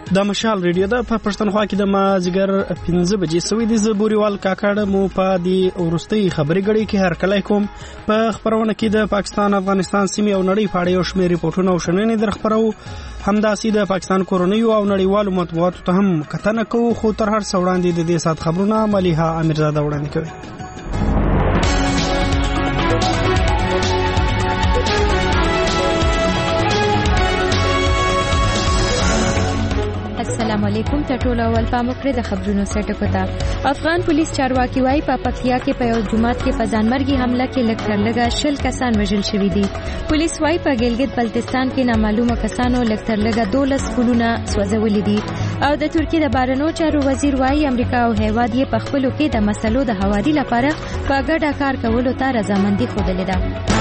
د مشال ریډیو د په پښتونخوا کې د مازیګر 15 بجې سوي د زبوريوال کاکړ مو په دی ورستي خبري غړي کې هر کله کوم په خبرونه کې د پاکستان افغانستان سیمې او نړۍ په اړه یو شمېر ریپورتونه او شننې درخبرو همداسې د پاکستان کورنۍ او نړیوالو مطبوعاتو ته هم کتنه کوو خو تر هر څه وړاندې د دې سات خبرونه مليحه امیرزاده وړاندې کوي. السلام علیکم ټولو اول پام وکړئ د خبرونو سرټکو ته. افغان پولیس چارواکي وايي په پکتیا کې په یو جماعت کې په ځانمرګي حمله کې لږ تر لږه 10 کسان وژل شوي دي. پولیس وايي په ګلګت بلتستان کې نامعلومه کسانو لږ تر لږه 12 کلونه سوځولي دي. او د ترکیې د بهرنیو چارو وزیر وايي امریکا او هیواد یې په خپلو کې د مسلو د هواري لپاره په ګډه کار کولو ته رضامندي ښودلې ده.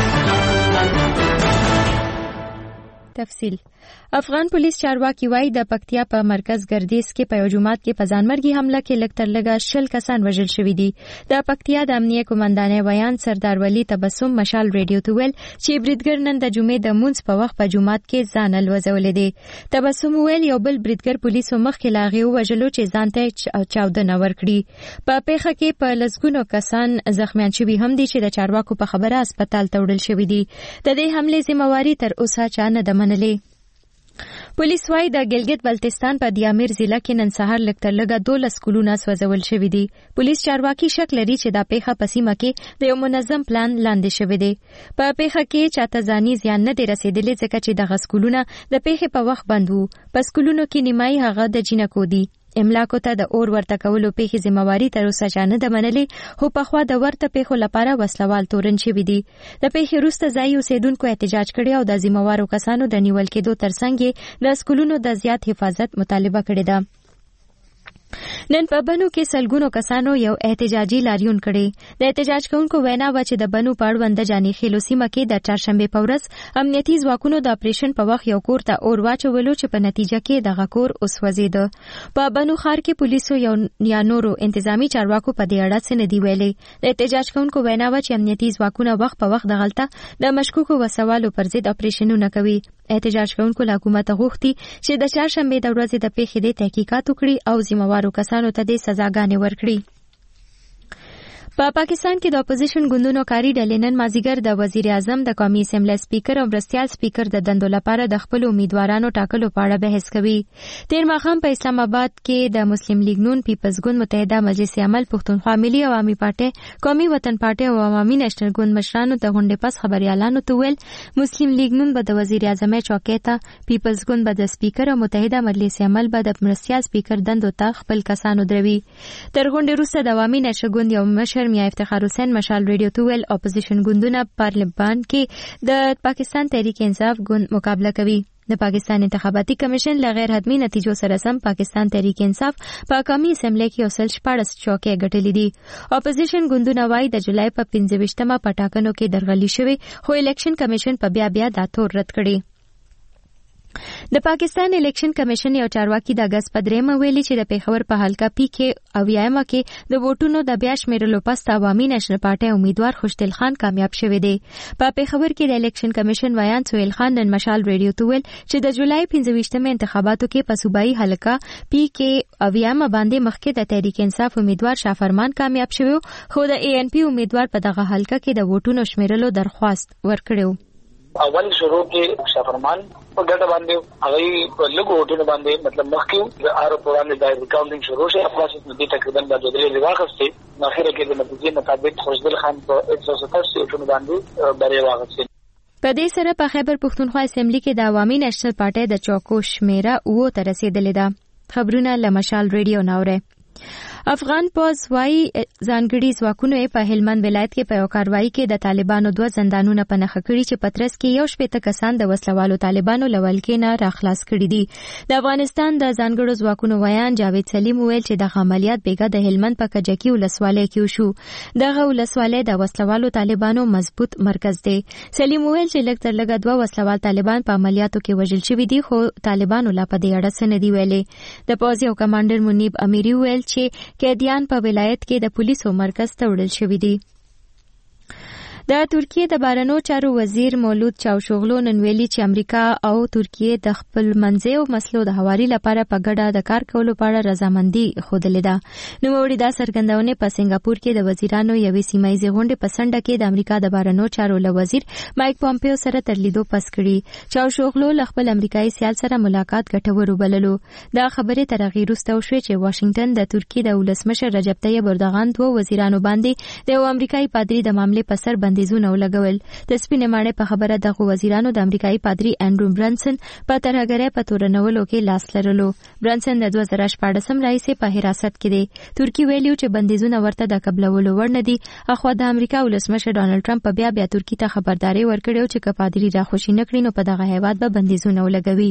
تفصیل. افغان پولیس چارواکي وايي د پکتیا په مرکز ګردیز کې په یو جماعت کې په ځانمرګي حمله کې لږ تر لږه 10 کسان وژل شوي دي. د پکتیا د امنیه قومندانۍ ویان سردار ولی تبسم مشال ریډیو ته ویل چې بریدګر نن د جمعې د مونځ په وخت په جماعت کې ځان الوځولې دي. تبسم ویل یو بل بریدګر پولیسو مخکې لاغي وژلو چې ځان ته چاودنه ورکړي. په پیښه کې په لسګونو کسان زخمیان شوي هم دي چې د چارواکو په خبره هسپتال ته وړل شوي دي. د دې حملې ذمہواری تر اوسه چا نه ده منلې. پولیس وايي د ګلګت بلتستان په دیامیر ضلع کې نن سهار لږ تر لږه 12 کلونه سوځول شوي دي. پولیس چارواکي شک لري چې دا پیښه په سیمه کې د یو منظم پلان لاندې شوې ده. په پیښه کې چاته ځاني زیان نه دی رسیدلی ځکه چې دغه سکولونه د پیښې په وخت بند وو. په سکولونو کې نیمایي هغه د جینکو دي. املاکو ته د اور ورته کولو پیښې ذمہواری تر اوسه چا نه ده منلې، خو پخوا د ورته پیښو لپاره وسلوال تورن شوي دي. د پیښې وروسته ځایي اوسیدونکو احتجاج کړی او د ذمہوارو کسانو د نیول کېدو ترڅنګ یې د سکولونو د زیات حفاظت مطالبه کړې ده. نن په بنو کې سلګونو کسانو یو احتجاجي لاریون کړی. د احتجاج کوونکو وینا و چې د بنو په اړوند د جاني خیلو سیمه کې د چهارشنبه په ورځ امنیتي ځواکونو د اپریشن په وخت یو کور ته اور واچولو چې په نتیجه کې دغه کور اوس وځېده. په بنو ښار کې پولیسو یا نورو انتظامی چارواکو په دې اړه څه نه دي ویلي. د احتجاج کوونکو وینا و چې امنیتي ځواکونه وخت په وخت دغلته د مشکوکو وسوالو پر ضد اپریشنونه کوي. احتجاج کوونکو له حکومته غوښتي چې د چهارشنبه د ورځې د پیښې د تحقیقات وکړي او ذمہوارو کسانو ته د سزاګانې ورکړي. په پاکستان کې د اپوزیشن ګوندونو کاری ډلې نن مازیګر د وزیر اعظم د قومي اسمبلی سپیکر او مرستیال سپیکر د دندو لپاره د خپل امیدوارانو ټاکلو په اړه بحث کوي. تیر ماښام په اسلام آباد کې د مسلم لیگ نون پیپلز ګوند متحده مجلس عمل پښتونخوا ملي عوامي پارټي قومي وطن پارټي او عوامي نېشنل ګوند مشرانو ته غونډې پس خبريالانو ته ویل مسلم لیگ نون به د وزیر اعظم چوکۍ ته، پیپلز ګوند به د سپیکر او متحده مجلس عمل به د مرستیال سپیکر دندو ته خپل کسانو دروي. تر غونډې وروسته د عوامي نېشنل ګوند یو مشر میا افتخار حسین مشال ریډیو ته ویل اپوزیشن ګوندونه پارلمان کې د پاکستان تحریک انصاف ګوند مقابله کوي. د پاکستان انتخاباتي کمیشن له غیر حتمی نتیجو سره سم پاکستان تحریک انصاف په قومي اسمبلی کې اوسل 14 چوکۍ ګټلې دي. اپوزیشن ګوندونه وايي د جولای په 15مه پټاکنو کې درغلي شوې، خو الیکشن کمیشن په بیا دا تور رد کړي. د پاکستان الیکشن کمیشن یو چارواکي د اگست په 3 ویلي چې د پیښور په حلقه پی کې او یاما کې د ووټونو د بیا شمیرلو پس عوامي نېشنل پارټي امیدوار خوشدل خان کامیاب شوی دی. په پیښور کې د الیکشن کمیشن ویان سہیل خان نن مشال ریډیو ته ویل چې د جولای 15مه انتخاباتو کې په صوبایي حلقه پی کې او یاما باندې مخکې د تحریک انصاف امیدوار شافرمان کامیاب شوی، خو د ای ان پی امیدوار په دغه حلقه کې د ووټونو شمیرلو درخواست ورکړو. اول شروع کې شافرمان په ګډه باندې هغه لږ ووټونه باندې مطلب مخکې د آر په وړاندې د ریکاونټینګ شروع شي. افغانستان د تقریبا د درې واغستې اخر کې د نتیجې مطابق خوشدل خان په 170 ووټونه باندې بری واغستې. په دې سره په خیبر پښتونخوا اسمبلی کې د عوامي نېشنل پارټي د چوکو شمیره 9 ته رسیدلې ده. خبرونه له مشال ریډیو ناوره. افغان پوز وايي ځانګړي ځواکونو په هلمند ولایت کې په یو کاروایی کې د طالبانو 2 زندانونه په نښه کړي چې پترس کې یو شپېته کسان د وسلوالو طالبانو لولکې نه راخلاص کړي دي. د افغانستان د ځانګړو ځواکونو ویان جاوید سلیم ویل چې د عملیات بیګه د هلمند په کجکی ولسوالۍ کې وشو. دغه ولسوالۍ د وسلوالو طالبانو مضبوط مرکز دی. سلیم ویل چې لږ تر لږه 2 وسلوال طالبان په عملیاتو کې وژل شوي دي، خو طالبانو لا په دې اړه څه نه دي ویلي. د پوز یو کمانډر منیب امیری ویل چې قیدیان په ولایت کې د پولیسو مرکز ته وړل شوي دي. د ترکیې د بهرنیو چارو وزیر مولود چاوشوغلو نن ویلي چې امریکا او ترکیې د خپل منځیو مسلو د هواري لپاره په ګډه د کار کولو په اړه رضامندي ښودلې ده. نوموړي دا څرګندونه په سنگاپور کې د وزیرانو یوې سیمایي غونډې په څنډه کې د امریکا د بهرنیو چارو له وزیر مایک پامپیو سره تر لیدو پس کړي. چاوشوغلو له خپل امریکایي سیال سره ملاقات ګټور وبللو. دا خبرې تر هغې وروسته وشوې چې واشنگټن د ترکیې د ولسمشر رجب طیب اردوغان دوه وزیرانو باندې د یو امریکایي پادری د معاملې په سر بندیزونه ولګول. د سپینې ماڼۍ په خبره دغه وزیرانو د امریکایي پادری انډرو برنسن په ترهګرۍ په تورنولو کې لاس لرلو. برنسن د 2014 راهیسې په حراست کې دی. ترکیه ویلي چې بندیزونه ورته د قبلولو وړ نه دي. اخوا د امریکا ولسمشر ډانلډ ټرمپ په بیا ترکیې ته خبرداري ورکړې چې که پادری راخوشي نه کړي نو په دغه هیواد به بندیزونه ولګوي.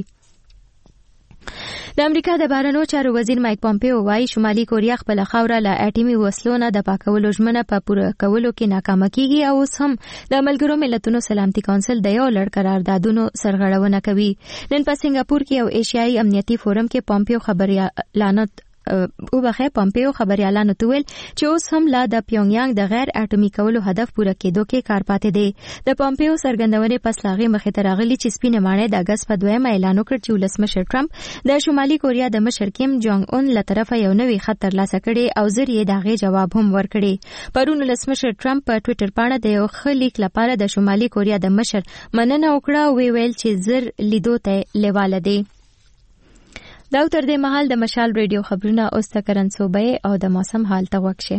د امریکا د بهرنیو چارو وزیر مایک پامپیو وايي شمالي کوریا خپل خاوره له اټومي وسلو نه د پاکولو ژمنه په پوره کولو کې ناکامه کیږي او اوس هم د ملګرو ملتونو سلامتي کونسل د یو لړ قراردادونو سرغړونه کوي. نن په سنگاپور کې یو ایشیایي امنیتي فورم کې پامپیو پامپیو خبريالانو ته ویل چې اوس هم لا د پیونګیانګ د غیر اټومي کولو هدف پوره کېدو کې کار پاتې دی. د پامپیو څرګندونې پس لاغې مخې ته راغلي چې سپینې ماڼۍ د اګست په 2 اعلان وکړ چې ولسمشر ټرمپ د شمالي کوریا د مشر کیم جونګ اون له طرفه یو نوی خط ترلاسه کړي او زر یې دغه جواب هم ورکړي. پرون ولسمشر ټرمپ په ټوئیټر باندې د یو خلیک لپاره د شمالي کوریا د مشر مننه وکړه او ویل چې زر لیدو ته لیواله دی. دا تر دې مهال د مشال ریډیو خبرونه اوس ته کرنسوبه او د موسم حال ته وکشه.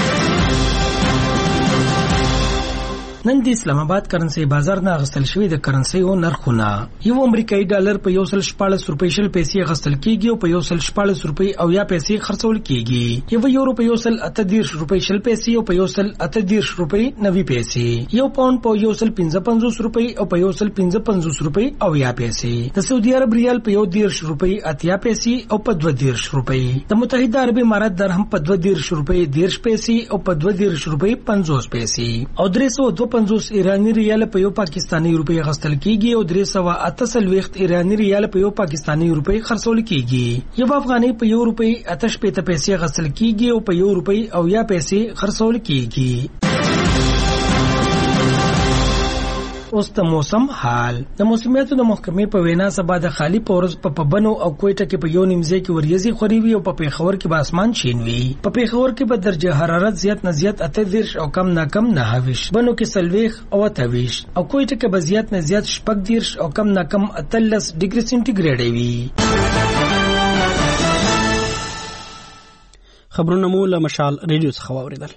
نن د اسلام آباد کرنسي بازار نه غسل شوی د کرنسي او نرخونه یو امریکایي ډالر په 114 روپۍ شل پیسې غسل کیږي او په 114 روپۍ او یا پیسې خرڅول کیږي. یو یورو په 118 روپۍ شل پیسې او په 118 روپۍ 90 پیسې. یو پاوند په 155 روپۍ او په 155 روپۍ او یا پیسې. د سعودي عرب ریال په 110 روپۍ 80 پیسې او په 210 روپۍ. د متحده عرب امارات درهم په 210 روپۍ 10 پیسې او په 210 روپۍ 50 پیسې. او 350 ایرانی ریال په یو پاکستانی روپۍ غستل کیږي او 348 ایرانی ریال په یو پاکستانی روپۍ خرڅول کیږي. یو افغاني په یو روپۍ 88 پیسې غستل کیږي او په یو روپۍ او یا پیسې خرڅول کیږي. اوس د موسم حال. د موسمیاتو د محکمې په وینا سبا د خالی پورز په پبنو او کوټه کې په یو نیمځای کې وریځي خوريوي او په پیښور کې به اسمان شین وي. په پیښور کې به درجه حرارت زیات نه زیات 38 او کم نه کم 29. بنو کې سلويخ او 28 او کوټه کې به زیات نه زیات 40 او کم نه کم 38 ډیګري سنټیګریډ وي. خبرونه مو له مشال ریډیو څخه واوریدل.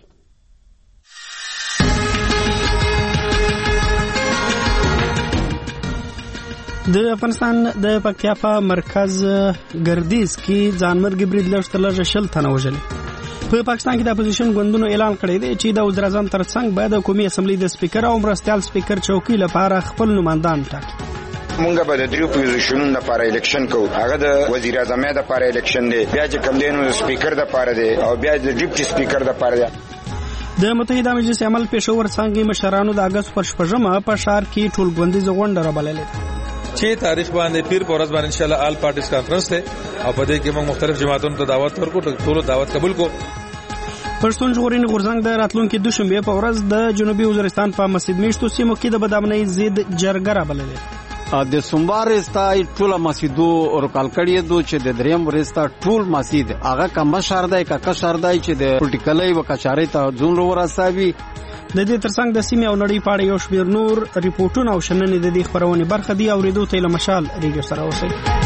د افغانستان د پکتیا په مرکز ګردیز کې ځانمرګي برید لږ شل تنه وژل. په پاکستان کې د اپوزیشن ګوندونو اعلان کړی دی چې د وزیر اعظم ترڅنګ باید د قومي اسمبلی د سپیکر او مرستیال سپیکر چوکۍ لپاره خپل نمائندان ټاکي. مونږ به د دریو پوزیشنونو لپاره الیکشن کوو. هغه د وزیر اعظم لپاره الیکشن دی، بیا چې کوم دینو سپیکر لپاره دی او بیا د ډیپټي سپیکر لپاره دی. د متحده مجلس عمل پېښور څنګه مشرانو د اگست پر 6 په شهر کې ټول غونډیزه غونډه رابللې. 6 تاریخ باندې پیر پورز باندې ان شاء الله آل پارټیز کانفرنس ته او په دې کې موږ مختلف جماعتونو ته دعوت ورکړو، ټول دعوت قبول کو. پښتون ژغورنې غورځنګ د راتلونکو دوشنبه په ورځ د جنوبي وزیرستان په مسجد میشتو سیمو کې د بدامنۍ ضد جرګه رابللې. د سومبار استا ټول مسجدو ورکال کړي دو چې د دریم ورستا ټول مسجد هغه کم شردای کا شردای چې د پولیټیکلي وکچاري ته ځون ورسابي. د دې ترڅنګ د سیمې او نړۍ په اړه یو شمېر نور ریپورتونه او شننې د دې خبرونې برخه دي او ریډیو ته له مشال ریډیو سره اوسئ.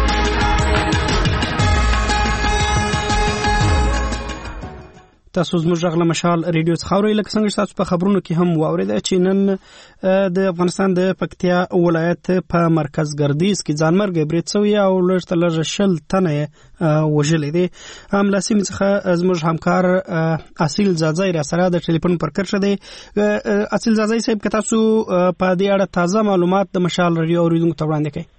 تاسو زموږ غږ له مشال ریډیو څخه اورئ. لکه څنګه چې تاسو په خبرونو کې هم واورېده چې نن د افغانستان د پکتیا ولایت په مرکز ګردیز کې ځانمرګي برید شوی او لږ شل تنه وژلې دي. هم له سیمې څخه زموږ همکار اصیل زازای را سره د ټلیفون پر کرښه دی. اصیل زازای صاحب که تاسو په دې اړه تازه معلومات د مشال ریډیو اوریدونکو ته وړاندې کړئ.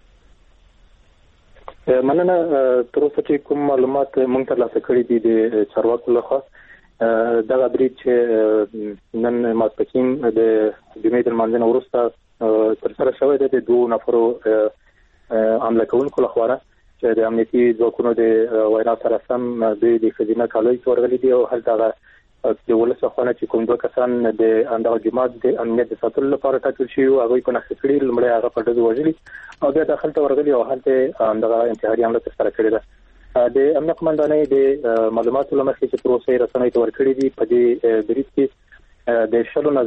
مننه. تر اوسه چې کوم معلومات موږ ترلاسه کړي دي د چارواکو لخوا دغه برید چې نن ماسپښین د جمعې تر منځنه وروسته ترسره شوی دی د 2 نفرو حمله کوونکو لخوا چې د امنیتي ځواکونو د وینا سره سم د خزینه کالۍ ورغلي دي او هلته چې ولسخونه چې کوم دوه کسان د اندغه جماعت د امنیت ساتلو لپاره ټاکل شوی او هغه په نخښه کړی لمړی هغه په ډزو وژلي او بیا داخل ته ورغلي او هلته اندغه انتحاري حمله ترسره کړې ده. د امنیت قومندانۍ د معلوماتو له مخې چې پروسې رسنۍ ته ورکړې دي په دې بریټ کې د شلو نه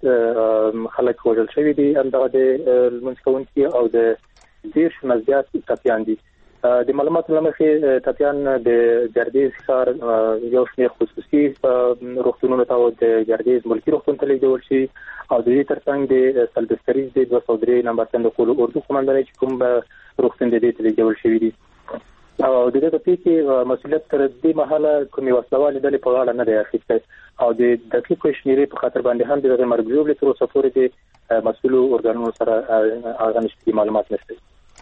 زیات خلک وژل شوي دي اندغه د لمونځ کوونکي او د 10 نه زیات ټپیان دي. د معلوماتو له مخې ټپیان د ګردیز ښار یو شمېر خصوصي روغتونونو ته او د ګردیز ملکي روغتون ته لیږدول شي او د دې ترڅنګ د سلبستریز د 203 نمبر صندوق اردو قومندانۍ چې کوم روغتون د دې ته لیږدول شوي دي او د دې په کې مسؤلیت تر دې مهاله کومې وسلوالې ډلې په غاړه نه دی اخیستی او د دقیقو شمیرې په خاطر باندې هم د مرګ ژوبلې تر اوسه پورې د مسؤلو ارګانونو سره هغه نشته معلومات نشته.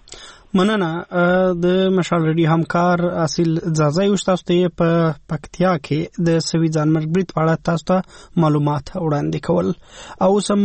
مننه. د مشال ریډي همکار اصل ځاځي وشتاسو ته په پکتیا کې د سوي ځانمرګ برید په اړه تاسو ته معلومات وړاندې کول او سم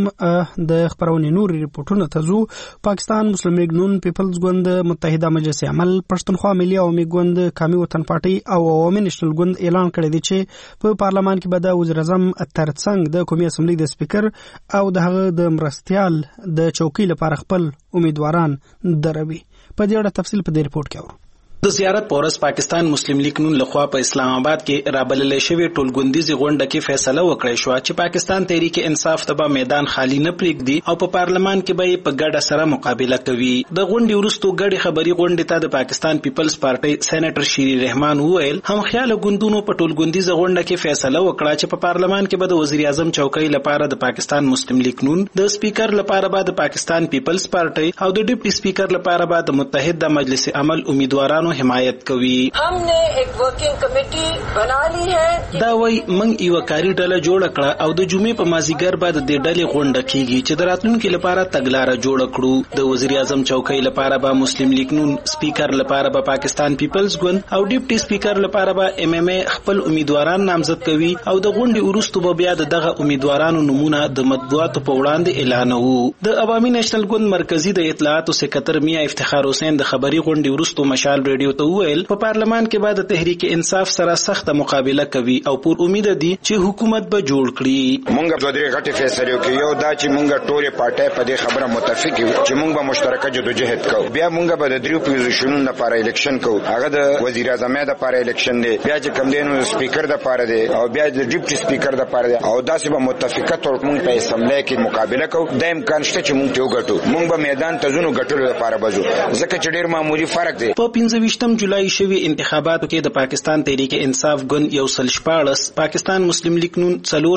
د خبرونې نور ریپورتونو ته زو. پاکستان مسلم لیگ نون پیپلز ګوند متحده مجلس عمل پښتونخوا ملي عوامي ګوند قومي وطن پارټي او عوامي نېشنل ګوند اعلان کړی دی چې په پارلمان کې به د وزیر اعظم ترڅنګ د قومي اسمبلی د سپیکر او د هغه د مرستيال د چوکۍ لپاره خپل امیدواران دروي. په دې اړه تفصیل په دې ریپورت کې اورو. د زیارت پورس پاکستان مسلم لیگ نون لخوا په اسلام آباد کې رابللې شوی ټولګوندیزي غونډه کې فیصله وکړې شو چې پاکستان تحریک انصاف ته به میدان خالی نه پرېږدي او په پارلمان کې به په ګډه سره مقابله کوي. د غونډې وروسته ګډي خبري غونډې ته د پاکستان پیپلز پارټي سېنیټر شيري رحمان وویل هم خیال ګوندونو په ټولګوندیزي غونډه کې فیصله وکړه چې په پارلمان کې به د وزیر اعظم چوکۍ لپاره د پاکستان مسلم لیگ نون، د سپیکر لپاره به د پاکستان پیپلز پارټي او د ډیپټي سپیکر لپاره به د متحده مجلس عمل امیدوارانو حمایت کوي. ہم نے ایک ورکنگ کمیٹی بنا لی ہے. دا وای موږ یو کاری ډله جوړ کړه او د جمعې په مازیګر بعد د ډلې غونډه کیږي چې د راتلونکو لپاره تګلارې جوړ کړو. د وزیر اعظم چوکۍ لپاره به مسلم لیگ نون، سپیکر لپاره به پاکستان پیپلز ګوند او ډیپټي سپیکر لپاره به ام ام ای خپل امیدواران نامزد کوي او د غونډې وروسته به بیا دغه امیدوارانو نمونه د مطبوعاتو په وړاندې اعلانوي. د عوامي نېشنل ګوند مرکزی د اطلاعاتو سکرټر میا افتخار حسین د خبري غونډې وروسته مشال ریډیو ته وویل په پارلمان کې بعد تحریک انصاف سره سخت مقابله کوي او پر امید دي چې حکومت به جوړ کړي. مونږ د دې غټي فیصله کوي یو دا چې مونږ ټوله پارټي په دې خبره متفق یو چې مونږ به مشترکه جدوجہد کوو. بیا مونږ به د دریو پوزیشنونو لپاره الیکشن کوو. هغه د وزیر اعظم لپاره الیکشن دی، بیا چې کوم دینو سپیکر لپاره دی او بیا د ډیپټي سپیکر لپاره دی او داسې به متفقه تور مونږ په اسمبلی کې مقابله کوو. د امکان شته چې مونږ ته وګټو. مونږ به میدان ته ځو ګټلو لپاره بزو ځکه چې ډیر معمولی فرق دی. په 25 جولای شوی انتخاباتو کې د پاکستان تحریک انصاف ګوند 114، پاکستان مسلم لیگ نون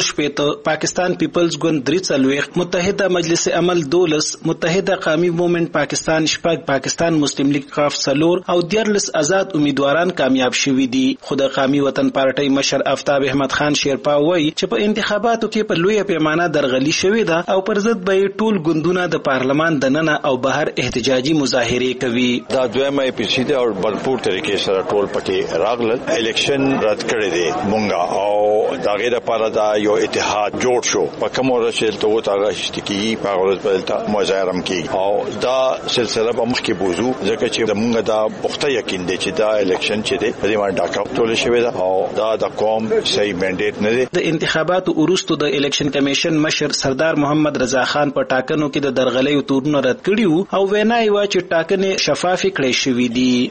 4 پاکستان پیپلز ګوند 3 متحده مجلس عمل 12، متحده قومي موومېنټ پاکستان 6، پاکستان مسلم لیگ قاف 4 او 14 آزاد امیدواران کامیاب شوي دي. خو د قومي وطن پارټي مشر آفتاب احمد خان شیرپا وایي چې په انتخاباتو کې په لوی پیمانه درغلي شوې ده او پر ضد به ټول ګوندونه د پارلمان دننه او بهر احتجاجي مظاهره کوي. دا دویمه اپیسیده او بلپور طریقې سره ټول پکې راغلل. الیکشن رد کړی دی مونږه او دا غیر لپاره دا یو اتحاد جوړ شو. په کوم ورځ چې ته وتاغه شتکی په ورځ بدلته مظاهره کی او دا سلسله به مخکې بوزو ځکه چې مونږه دا پخته یقین دی چې دا الیکشن چې دی په دې باندې ډاکا ټول شوی دا او دا د قوم صحیح منډیټ نه دی. د انتخاباتو وروسته د الیکشن کمیشن مشر سردار محمد رضا خان په ټاکنو کې د درغلۍ تورونه رد کړي او وینا یې وا چې ټاکنې شفاف کړي شوې دي.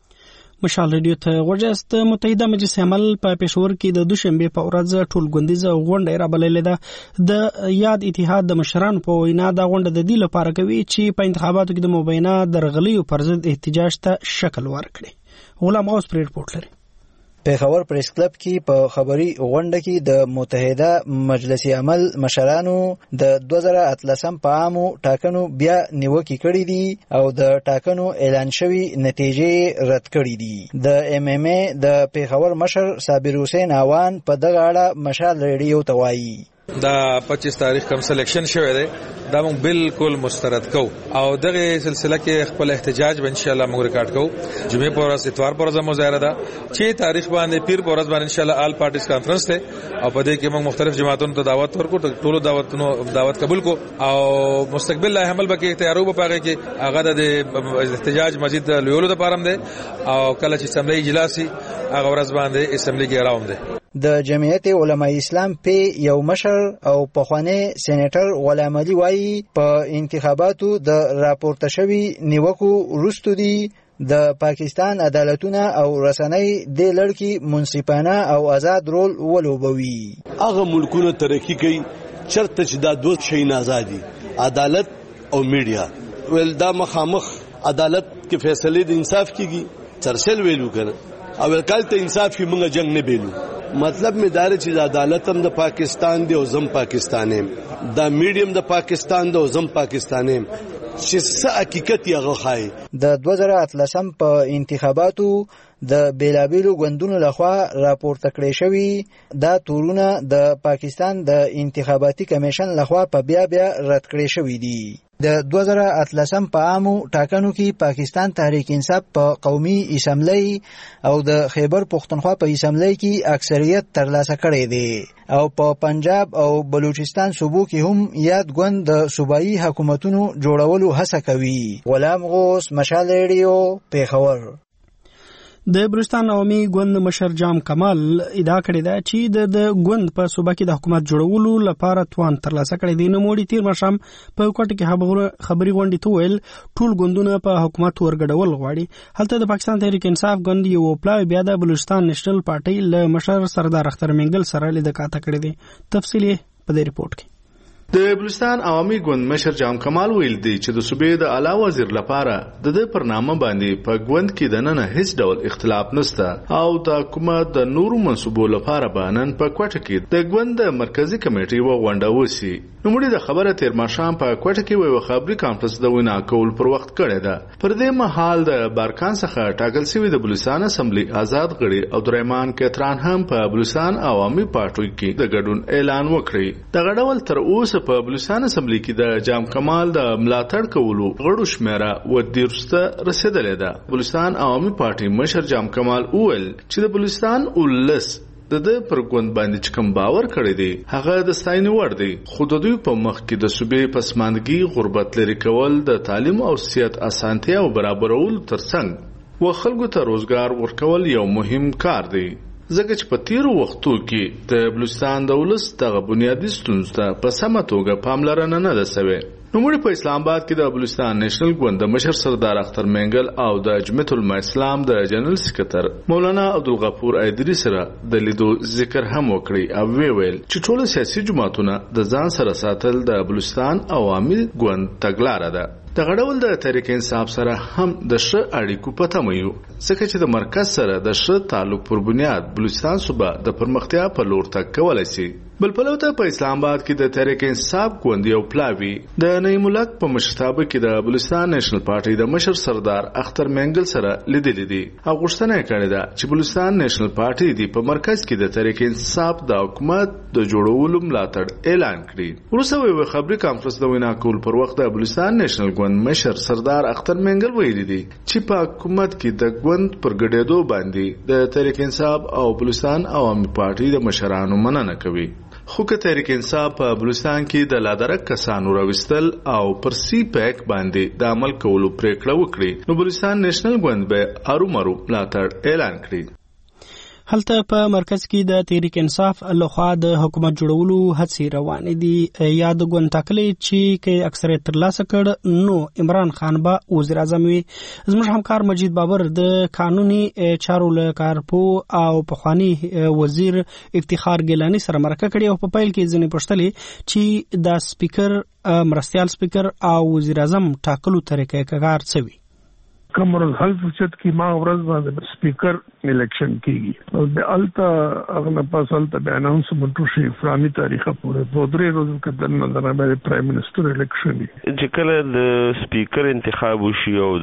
مشال ریډیو ته ورجست متحده مجلس عمل په پېښور کې د دوشنبه په ورځ ټولګوندیزه غونډه را بللې ده. د یاد اتحاد د مشرانو په وینا دا غونډه د دې لپاره کوي چې په انتخاباتو کې د مبینه درغلیو پر ضد احتجاج ته شکل ورکړي. غلام اوس پر ریپورت لري. پیښور پریس کلب کې په خبري غونډه کې د متحده مجلس عمل مشرانو د 2013 په عامو ټاکنو بیا نیوکې کړې دي او د ټاکنو اعلان شوی نتیجې رد کړې دي. د ام ام ای د پیښور مشر صابر حسین اوان په دغه اړه مشال ریډیو ته وایي دا 25 تاریخ کوم سلیکشن شوی دی دا موږ بالکل مسترد کو او دغه سلسله کې خپل احتجاج به ان شاء الله موږ ریکارډ کو. جمعې پر ورځ اتوار پر ورځ مظاهره ده 6 تاریخ باندې پیر پر ورځ باندې ان شاء الله آل پارټیز کانفرنس ته او په دې کې موږ مختلف جماعتونو ته دعوت ورکړو. ټولو دعوت قبول کو او مستقبل لا عمل به کې تیارو به پاره کې هغه د احتجاج مزید لیولو د پاره ده او کله چې اسمبلی اجلاس هغه ورځ باندې اسمبلی کې راوم ده. د جمعیت علماء اسلام پی یو مشر او پخوانی سېنیټر غلام علي وایي په انتخاباتو د راپورته شوي نیوکو وروسته دي د پاکستان عدالتونه او رسنۍ د لړکی منصفانه او آزاد رول ولوبوي. هغه ملکونه ترقی کوي چرته چې دا دوه شي آزادي عدالت او میډیا ول دا مخامخ عدالت کې فیصله د انصاف کیږي چرشل ویلو کنه او کله انصاف کې موږ جنگ نه بیلو. مطلب می دار چې عدالت هم د پاکستان دی او زم پاکستانیم دا میډیم د پاکستان دی او زم پاکستانیم چې څه حقیقت یې غوښای. د 2013 په انتخاباتو د بیلابیلو ګوندونو لخوا راپورته کړی شوی دا تورونه د پاکستان د انتخاباتي کمیشن لخوا په بیا رد کړی شوی دي. د 2013 په عامو ټاکنو کې پاکستان تحریک انصاف په قومي اسمبلی او د خیبر پختونخوا په اسمبلی کې اکثریت ترلاسه کړی دی او په پنجاب او بلوچستان صوبو کې هم یاد ګوند د صوبایي حکومتونو جوړولو هڅه کوي. غلام غوث، مشال ریډیو، پیښور. د بلوچستان عوامي ګوند مشر جام کمال ادعا کړې ده چې د ګوند په صوبه کې د حکومت جوړولو لپاره توان ترلاسه کړی دی. نوموړي تیر ماښام په کوټه کې خبري غونډې ته ویل ټول ګوندونه په حکومت ورګډول غواړي. هلته د پاکستان تحریک انصاف ګوند یو پلاوی بیا د بلوچستان نېشنل پارټي له مشر سردار اختر منګل سره لیدکاته کړې دي. تفصیل په دې ریپورت کې. د بلوچستان عوامي ګوند مشر جام کمال ویل دی چې د صوبې د اعلی وزیر لپاره د پرنامه باندې په ګوند کې د نن هیڅ ډول اختلاف نشته او د حکومت د نورو منصوبو لپاره باندې په کوټه کې د ګوند د مرکزی کمیټې و غونډه وسی. نوموړي د خبره تیر ماښام په کوټه کې یو خبري کانفرنس د وینا کول پر وخت کړی ده. پر دې مهال د بارکان څخه ټاکل شوی د بلوچستان اسمبلی آزاد غړي عبدالرحمن کتران هم په بلوچستان عوامي پارټي کې د ګډون اعلان وکړي. د غډول تر اوسه په بلوچستان اسمبلی کې د جام کمال د ملاتړ کولو غړو شمیره و دیرسته رسیدلې ده. بلوچستان عوامي پارټي مشر جام کمال وویل چې د بلوچستان ولس د پر ګوند باندې چې کوم باور کړی دی هغه د ستاینې وړ دی. خو د دوی په مخ کې د صوبې پسماندګي غربت لري کول د تعلیم او صحت اسانتیا او برابرول ترڅنګ و خلکو ته روزګار ورکول یو مهم کار دی. ځکه چې په تیرو وختو کې د بلوچستان د ولس دغه بنیادي ستونزو ته په سمه توګه پاملرنه نه ده سوې. نوموړي په اسلام آباد کې د بلوچستان نېشنل ګوند د مشر سردار اختر منګل او د جمعیت علماء اسلام د جنرال سکرټر مولانا عبدالغفور ایدری سره د لیدو ذکر هم وکړي او ویل چې ټول سیاسي جماعتونه د ځان سره ساتل د بلوچستان عوامي ګوند تګلاره ده. د غډول د تحریک انصاف سره هم د ښه اړیکو په تمه یو ځکه چې د مرکز سره د ښه تعلق پر بنیاد بلوچستان صوبه د پرمختیا په لور تګ کولی شي. بل پلو ته په اسلام آباد کې د تحریک انصاف ګوند یو پلاوی د نعیم الحق په مشرتابه کې د بلوچستان نېشنل پارټي د مشر سردار اختر منګل سره لیدلې دي او غوښتنه یې کړې ده چې بلوچستان نېشنل پارټي دی په مرکز کې د تحریک انصاف د حکومت د جوړولو ملاتړ اعلان کړي. وروسته یو خبري کانفرنس د وینا کول پر وخت د بلوچستان نېشنل ګوند مشر سردار اختر منګل ویلي دي چې په حکومت کې د ګوند پر ګډېدو باندې د تحریک انصاف او بلوچستان عوامي پارټي د مشرانو مننه کوي. خو که تحریک انصاف په بلوچستان کې د لادرک کسانو راوستل او پر سی پیک باندې د عمل کولو پریکړه وکړي نو بلوچستان نېشنل ګوند به ارومرو ملاتړ اعلان کړي. هلته په مرکز کې د تحریک انصاف لخوا د حکومت جوړولو هڅې روانې دي. یا د ګوند ټاکلې چې کې اکثریت ترلاسه کړ نو عمران خان به وزیر اعظم وي. زموږ همکار مجید بابر د قانوني چارو له کارپوه او پخوانی وزیر افتخار ګیلانی سره مرکه کړې او په پیل کې ځینې پوښتلې چې د سپیکر مرستیال سپیکر او وزیر اعظم ټاکلو طریقې کار څه وي. کم ورځ حل فرصت کی ما ورځ باندې سپیکر الیکشن کیږي او د التا اغه پاس التا به اناونسمنت شي فلاني تاریخه پورې په درې ورځې کې د نظر باندې پرایم منسٹر الیکشن چې کله د سپیکر انتخاب وشي او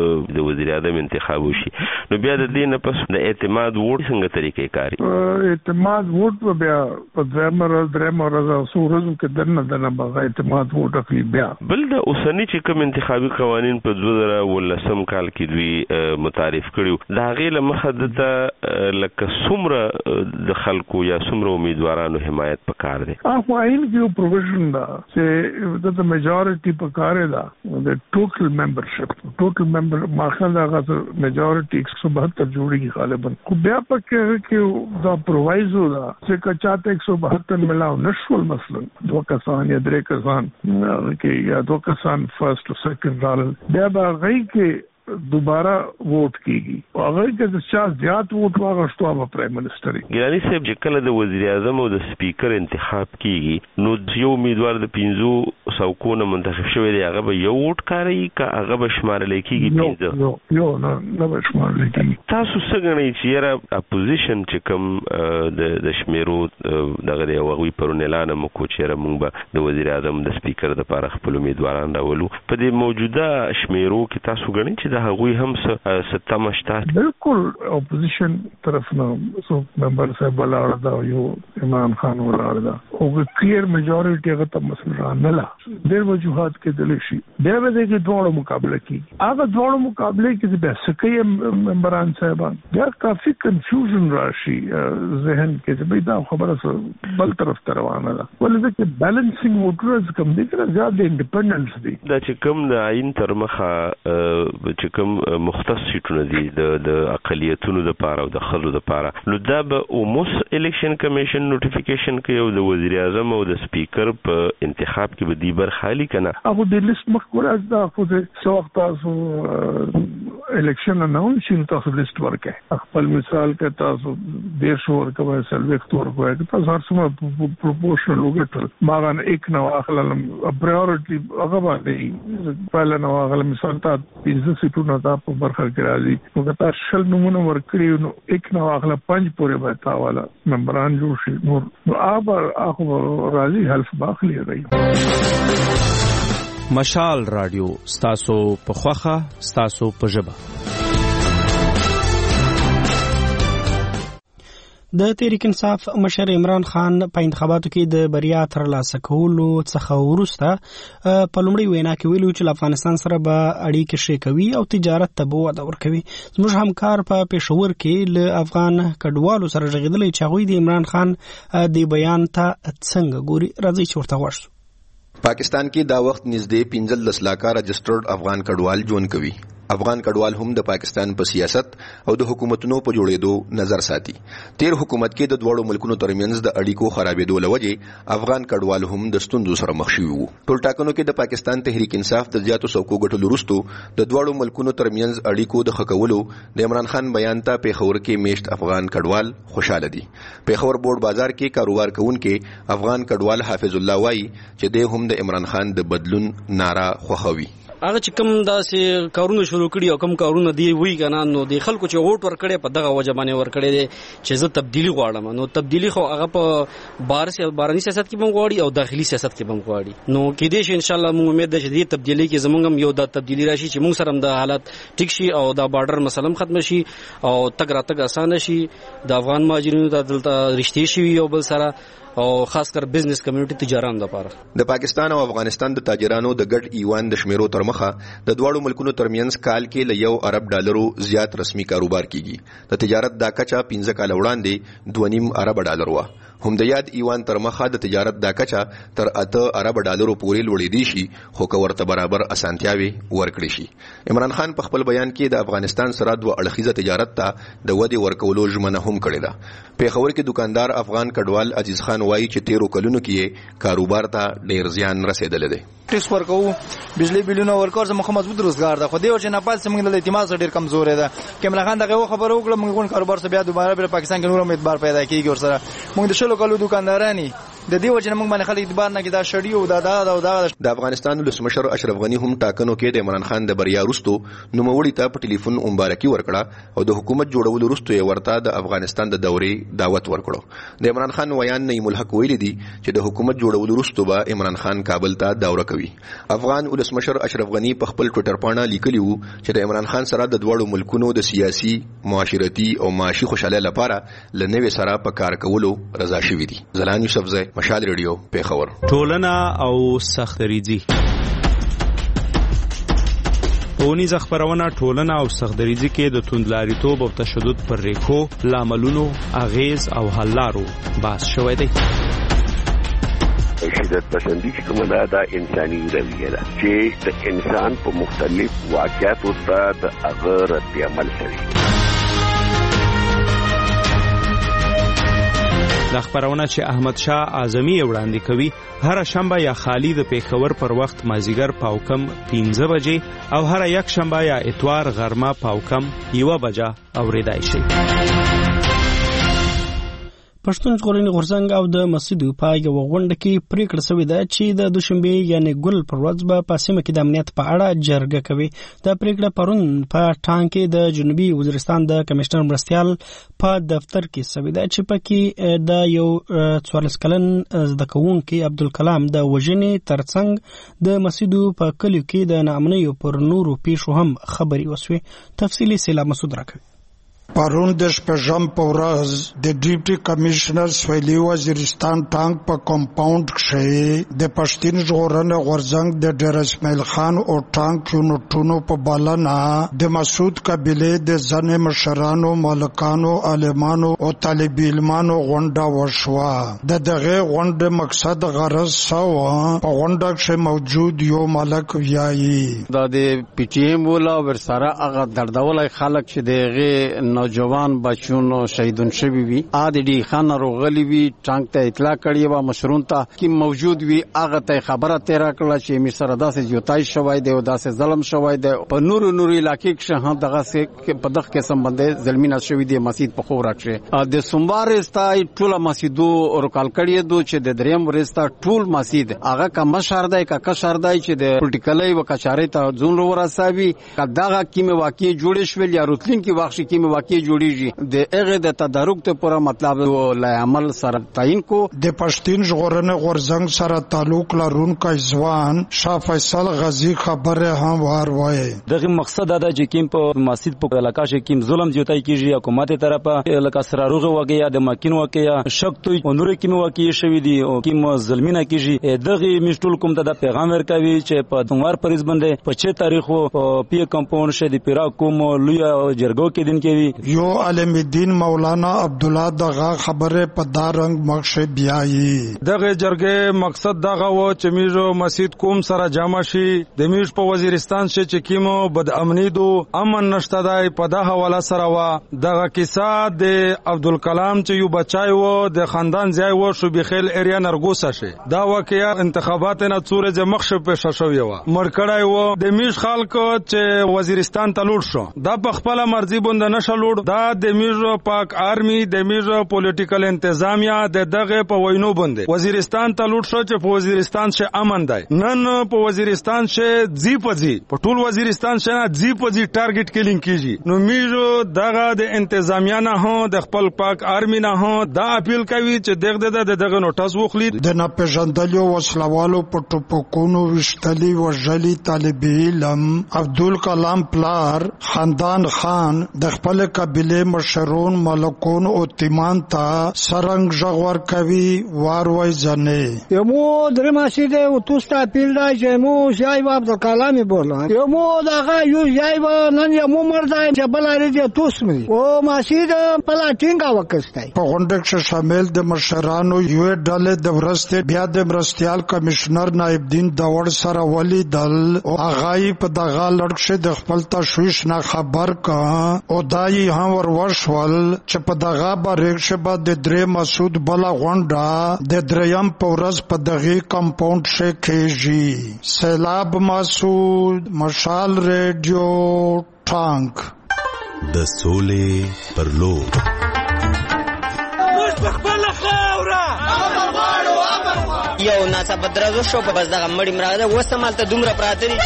د وزیر اعظم انتخاب وشي نو بیا د دې نه پس د اعتماد ووټ څنګه طریقې کاری اعتماد ووټ بیا په درېم ورځ او څو ورځې کې د نه بغا اعتماد ووټ اخلي. بیا بل د اوسنی چې کوم انتخابي قوانين په 2013 کال ټربیونال کې دوی متعارف کړیو دا غیله مخه د لکه څومره د خلکو یا څومره امیدوارانو حمایت پکار دی افاین کې پروویژن دا چې د میجورټي پکار دا د ټوټل ممبر ماخذ هغه میجورټي 172 جوړیږي غالبا خو بیا پکې کې دا پرووایزو دا چې کچاته 172 ملاو نشول مثلا دوه کسان یا درې کسان کې یا دوه کسان فرست او سیکنډ رال بیا به غي کې دوباره ووټ کیږي او هغه کې د شاه زیات ووټ واغښتو هغه پرایم منسٹر ګرانی صاحب چې کله د وزیر اعظم او د سپیکر انتخاب کیږي نو یو امیدوار د 500 څوکونه منتخب شوی دی هغه به یو ووټ کاروي که هغه به شمارل کیږي یو نه به شمارل کیږي تاسو څنګه غواړئ چې یاره اپوزیشن چې کوم د شمیرو دغه دی هغوی پرون اعلان وکړو چې موږ به د وزیر اعظم د سپیکر لپاره خپل امیدواران راولو په دې موجوده شمیرو کې تاسو غواړئ چې هغوی هم ستمه شته بالکل اپوزیشن طرف نه سو ممبر صاحب ولاړ دا یو عمران خان ولاړ دا او کلیر میجورټي هغه ته مسله نه لا ډېر وجوهات کې دلی شي بیا به دغه دوه مقابله کی هغه دوه مقابله کې به سکه ممبران صاحبان بیا کافي کنفیوژن راشي ذهن کې چې دا خبره بل طرف ته روانه ده ولې چې بیلنسینګ ووټرز کوم دي چې زیات انډیپندنس دي دا چې کوم د عین تر مخه چې کوم مختص سیټونه دي د اقلیتونو لپاره او د خلکو لپاره نو دا به اوموس الیکشن کمیشن نوټیفیکیشن کوي او د وزیر اعظم او د سپیکر په انتخاب کې به دی برخالي کنه هغه د لیست مخکوره دا خو د څو وخت تاسو الیکشن اناونس شین تاسو لیست ورکه خپل مثال کې تاسو ډیر شو ورکوي سلويخت ورکوي تاسو هر څومره پروپورشنل وګټل ماغان یک نو اخلم پرایورټي هغه باندې پهل نو اخلم مثال ته 15 سیټونه دا په برخه کې راځي نو که تاسو شل نمونه ورکړي نو یک نو اخلا 5 پورې به تاواله ممبران جوړ شي نو هغه راځي حلف باخلي راځي مشال رادیو ستاسو په خوخه ستاسو په ژبه د تحریک انصاف مشر عمران خان په انتخاباتو کې د بریا ترلاسه کولو څخه وروسته په لومړي وینا کې ویلو چې افغانستان سره به اړیکې ښې کوي او تجارت ته به وده ورکوي زموږ همکار په پېښور کې له افغان کډوالو سره غږېدلی چې هغوی د عمران خان د بیان ته څنګه ګوري راځي چې ورته غوږ شو پاکستان کې دا وخت نږدې 15 لکه رجسټرډ افغان کډوال ژوند کوي افغان کډوال هم د پاکستان په سیاست او د حکومتونو په جوړېدو نظر ساتي تیر حکومت کې د دوړو ملکونو ترمنځ د اړیکو خرابېدو لوجه افغان کډوال هم د ستونزو سره مخ شوي وو ټول ټاکنو کې د پاکستان تحریک انصاف د زیاتو څوکو ګټلو وروسته د دوړو ملکونو ترمنځ اړیکو د خکولو د عمران خان بیان ته پېښور کې میشت افغان کډوال خوشاله دي پېښور بورډ بازار کې کاروبار کوونکې افغان کډوال حافظ الله وایي چې د هم د عمران خان د بدلون ناره خوښوي هغه چې کوم داسې کارونه شروع کړي او کوم کارونه دی وی کنه نو د خلکو چې ووټ ورکړي په دغه وجه باندې ورکړي دي چې زه تبدیلی غواړم نو تبدیلی خو هغه په بارني سیاست کې هم غواړي او داخلي سیاست کې هم غواړي نو کې دې چې ان شاء الله موږ امید ده چې دې تبدیلی کې زمونږ هم یو د تبدیلی راشي چې موږ سره هم د حالت ټیک شي او د بارډر مسله ختم شي او تګ راتګ اسانه شي د افغان مهاجرینو د دلته رښتې شي یو بل سره او خاص کر بزنس کمیونټي تجارانو لپاره د پاکستان او افغانستان د تاجرانو د ګډ ایوان د شمیرو تر مخه د دواړو ملکونو ترمنځ کال کې ل $1 ارب زیات رسمي کاروبار کیږي د تجارت دا کچا 15 کال وړاندې $2.5 ارب و هم د یاد ایوان تر مخه د تجارت دا کچا تر $8 ارب پورې لوړې دي شي خو کورته برابر اسانتیاوي ورکړي شي عمران خان په خپل بیان کې د افغانستان سره دوه اړخیزه تجارت ته د ودی ورکولو ژمنه هم کړې ده پیښور کې دکاندار افغان کډوال عزیز خان وایي چې 13 کلونو کې کاروبار ته ډیر زیان رسیدلی دی ټیکس ورکو بجلی بیلونه ورکو زموږ مضبوط روزګار ده خو دی چې نپال سیمه د اعتماد ډیر کمزور ده کمران خان دغه خبر وکړه موږ کاروبار څخه بیا دوباره په پاکستان کې نور امیدوار پیدا کیږي ور سره موږ د شلو کلو دکاندارانی د دې وجه موږ باندې خلک اعتبار نه کیدا شړی او دا د افغانستان ولسمشر اشرف غنی هم ټاکنو کې د عمران خان د بریا وروسته نوموړي ته په ټلیفون مبارکي ورکړه او د حکومت جوړولو وروسته یې ورته د افغانستان د دورې دعوت ورکړو د عمران خان ویان نعیم الحق ویلي دي چې د حکومت جوړولو وروسته به عمران خان کابل ته دوره کوي افغان ولسمشر اشرف غنی په خپل ټوئیټر باندې لیکلی وو چې د عمران خان سره د دوړو ملکونو د سیاسي معاشرتي او معاشي خوشاله لپاره لنوي سره په کار کولو رضا شوی دي زلان یوسف زئی مشال ریډیو پیښور ټولنه او سختریزي ښوونیزه خپرونه ټولنه او سختدریځي کې د توندلاریتوب او تشدد پر ریښو، لاملونو، اغیز او حل لارو بحث شوی دی. شدت پسندی چې کومه دا انساني رویه ده چې د انسان په مختلف واقعاتو ته د هغه رد عمل کوي. دا خبرونه چې احمد شاه اعظمي وړاندې کوي هر شنبه یا خالی د پیښور پر وخت مازیګر پاوکم 15 بجې او هر یک شنبه یا اتوار غرمه پاوکم 1 بجه اوریدای شي. پښتون ژغورنې غورځنګ او د مسجد په یو غونډه کې پریکړه شوې ده چې د دوشنبه یعنی ګل پر ورځ به په سیمه کې د امنیت په اړه جرګه کوي. دا پریکړه پرون په ټانګ کې د جنوبي وزیرستان د کمشنر مرستيال په دفتر کې شوې ده چې پکې د یو 14 کلن زده کوونکي عبدالکلام د وژنې ترڅنګ د مسجد په کلیو کې د ناامنیو پر نورو پیښو هم خبري وسوي. تفصیلی سیلا مسعود راکوي. پرون د شپږم په ورځ د ډیپټي کمشنر سویلي وزیرستان ټانګ په کمپاوند کې د پښتون ژغورنې غورځنګ د ډیر اسماعیل خان او ټانګ یونټونو په بلنه د مسعود قبیله د ځنې مشرانو، مالکانو، عالمانو او طالب علمانو غونډه وشوه. دغه غونډې مقصد غرض سو په غونډه کې موجود یو مالک ویایي دا د پی ټی ایم ولا ورسره هغه دردولای خلک چې دغه نوجوان بچونو شهیدون شوی وي ادي خان روغلی وي ټانګ ته اطلاع کړی و مشرون ته کی موجود وي هغه ته خبره تیرا کړل چې می سره داسې جوتای شوی دی او داسې ظلم شوی دی په نور علاقې کې هم دغه څه په دغه قسم باندې ظلمینه شوی دی. مسجد په خو راکشه د سوموار استای ټول مسجدو او کال کړی دو چې د دریم ورستا ټول مسجد هغه کم شردای کا شردای چې د پولیټیکلي وکچاري ته ځون ورساوي کداغه کیمه واقعي جوړ شول یا روتلین کې واخشي کیمه واقعي جوړیږي د هغه د تدارک ته پوره مطلب ولای عمل سره تعین کو. د پښتون ژغورنې غورځنګ سره تعلق لرونکو ځوان شاه فیصل غازی خبره هم وروي. دغه مقصد دا چې کیم په مسجد په علاقه کې کیم ظلم جوړای کیږي حکومت طرفه علاقه سره روغه وګیا د ماکین وکیا شک توي نور کیم واقعي شوی دی او کیم ظلمینه کیږي. دغه مشټول کوم ته د پیغام ورکوي چې په دومار پریز باندې په 6 تاریخ په پی کمپاوند شه د پیرا کوم لوی جرګو کې دین کې یو علم الدین مولانا عبد الله دغه خبره په دارنګ مخشه بیاي. دغه جرګه مقصد دغه و چې میجو مسجد کوم سره جمع شي د میج په وزیرستان شه چې کیمو بد امنی دو امن نشته دای په دغه حواله سره و دغه کیسه د عبدالکلام چې یو بچای و د خاندان ځای و شو بخیل ایریا نرګوسه شه دا واقعیا انتخابات نه څوره ځ مخشه پېښه شوی و مرکړای و د میج خلک چې وزیرستان ته لوټ شو دا په خپل مرزي بوند نشلوړ دا د میجو پاک آرمی د میجو پولیټیکل انتظامیه د دغه په وینو باندې وزیرستان ته لوټ شو چې په وزیرستان شه امن دی نن په وزیرستان شه زی پځي په ټول وزیرستان شه زی پځي ټارګټ کیلینګ کیږي نو میجو دغه د انتظامیه نه هو د خپل پاک آرمی نه هو دا اپیل کوي چې دغه نوټس وخلی د ناپېژندلو وسلوالو په ټوپکونو وشتلی وژلي طالب علم عبدالکلام پلار خاندان خان د خپل قبیله مشرون ملکون او تیمان تا سرنگ جغور کوي واروي ځنه یمو درماسي ده او توستا پیل دا یمو شای عبدالکلامی بولا یمو دغه یو یای نن یمو مردا چې بلاره دي توسمي او ماسید پلاټینګه وکستای په غونډه کې شامل د مشرانو یو ډله د ورسته بیا د مرستيال کمشنر نائب دین داور سره ولی دل او اغای په دغه لړکشه د خپل تشویش نه خبر کا او دای هم ورشول چې په دغه باندې شبه د درې مسعود بلا غونډه د دریم پورز په دغه کمپاوند شه کېږي. سیلاب مسعود مشال ریډیو ټانک د سولې پر لور یو ناڅه بدرازو شو په بس دغه مړی مراده وسمال ته دومره پراته دي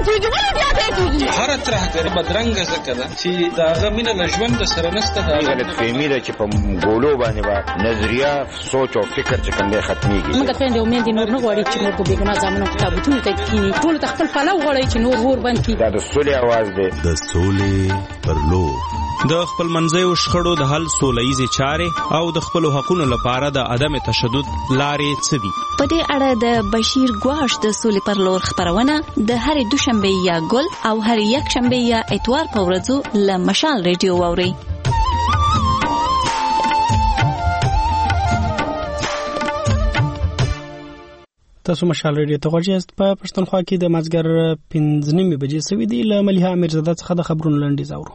هر طرح کې بدرنګ زکه ده چې داغه مینه لژوند سره نسته دا غلط فهمي ده چې په ګولو باندې با نظریه سوچ او فکر چې کنده ختميږي موږ ته د امید نور نه غواړي چې موږ به ګناه زمونږ کتابونه ته کینی ټول تخپل پلو غواړي چې نور ور باندې دا د سولې आवाज ده د سولې پر لور د خپل منځیو شخړو د حل سولهییزې چارې او د خپلو حقونو لپاره د عدم تشدد لارې څه دي؟ په دې اړه د بشیر ګواش د سولې پر لور خپرونه د هرې دوشنبه یا ګل او هرې یکشنبه یا اتوار په ورځو له مشال ریډیو واورئ. تاسو مشال ریډیو ته غوږ یاست. په پښتونخوا کې د مازیګر 5:30 بجې سوي دي. له ملیحه امیرزاده څخه د خبرونو لنډیز اورو.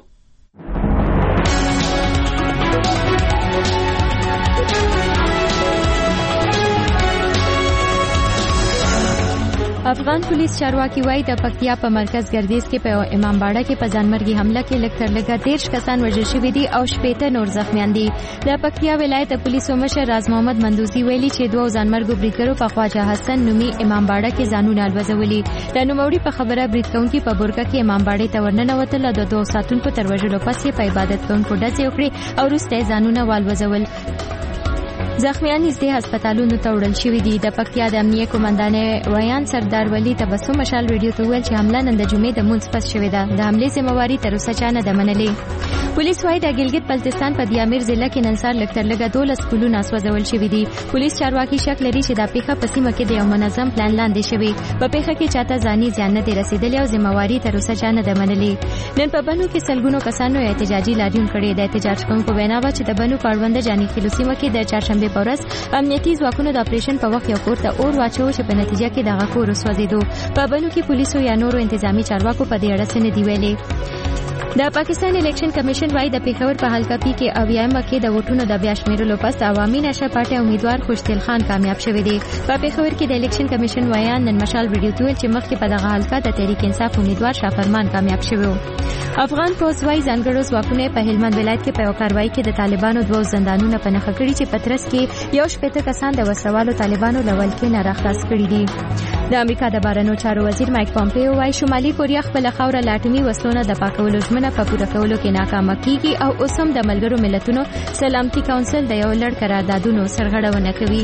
افغان پولیس چارواکي وایي د پکتیا په مرکز ګردیز کې په امام باړه کې په ځانمرګي حمله کې لږ تر لږه 13 کسان وژل شوي دي او 60 نور زخمیان دي. د پکتیا ولایت پولیسو مشر راز محمد مندوزي ویلي چې دوه ځانمرګو بریدګرو په خواجه حسن نومي امام باړه کې ځانونه الوزولي. د نوموړي په خبره برید کوونکي په بورګه کې امام باړې ته ورننوتل او د دوه ساتونکو تر وژلو پس یې په عبادت کوونکو ډزې وکړې او وروسته ځانونه والوزول. زخمیان نږدې هسپتالونو ته وړل شوي دي. د پکتیا د امنیه قومندان ویان سردار ولی تبسم مشال ریډیو ته ویل چې حمله نن د جمعې د مونځ پس شوې ده. د حملې ذمہواری تر اوسه چا نه ده منلې. پولیس وايي د ګلګت بلتستان په دیامیر ضلع کې نن سهار لږ تر لږه 12 کلونه سوځول شوي دي. پولیس چارواکي شک لري چې دا پیښه په سیمه کې د یو منظم پلان لاندې شوې. په پیښه کې چاته ځاني زیان نه دی رسیدلی او ذمہواری تر اوسه چا نه ده منلې. نن په بنو کې سلګونو کسانو احتجاجي لاریون کړی. د احتجاج کوونکو وینا وه چې د بنو پړونده جاني خیلو سیمه کې د چهارشنبې په ورځ امنیتي ځواکونو د اپریشن په وخت یو کور ته اور واچو چې په نتیجه کې دغه کور وسوځېدو. په بنو کې پولیسو یا نورو انتظامی چارواکو په دې اړه څه نه دي ویلي. د پاکستان الیکشن کمیشن وايي د پیښور په حلقه پی کې اویایم کې د ووټونو د بیا شمیرلو پس عوامي نشه پارټي امیدوار خوشدل خان کامیاب شوی دی. په پیښور کې د الیکشن کمیشن وایي نن مشال ویډیو ټول چې مخکې په دغه حلقه د تحریک انصاف امیدوار شافرمان کامیاب شوی. افغان فوج وايي ځانګړو ځواکونو په هلمند ولایت کې په یو کاروایی کې د طالبانو دوه زندانونه په نښه کړي چې پترس کې یو شپېته کسان د وسوالو طالبانو لول کې نه راخلاص کړي دي. د امریکا د بهرنیو چارو وزیر مایک پامپیو وايي شمالي کوریا خپل خوره لاټمي وسلونه د پاکولو ژمنه په پوره کولو کې ناکامه کیږي او اوس هم د ملګرو ملتونو سلامتي کونسل د یو لړ قراردادونو سرغړونه کوي.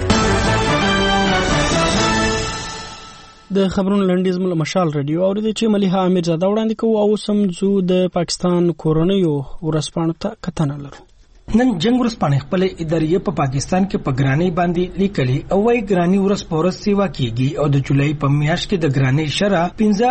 د خبرونو لنډیز مل مشال ریډیو اوریدي چې ملیحه امیرزاده وړاندې کوو او سم زو د پاکستان کورونیو ورسپانو ته کتنه لرو. نن جنگ ورسپانې خپل ادارې په پاکستان کې په ګرانی باندې لیکلي او وايي ګرانی ورس پورس سیوا کیږي او د جولای په میاشت کې د ګرانی شرح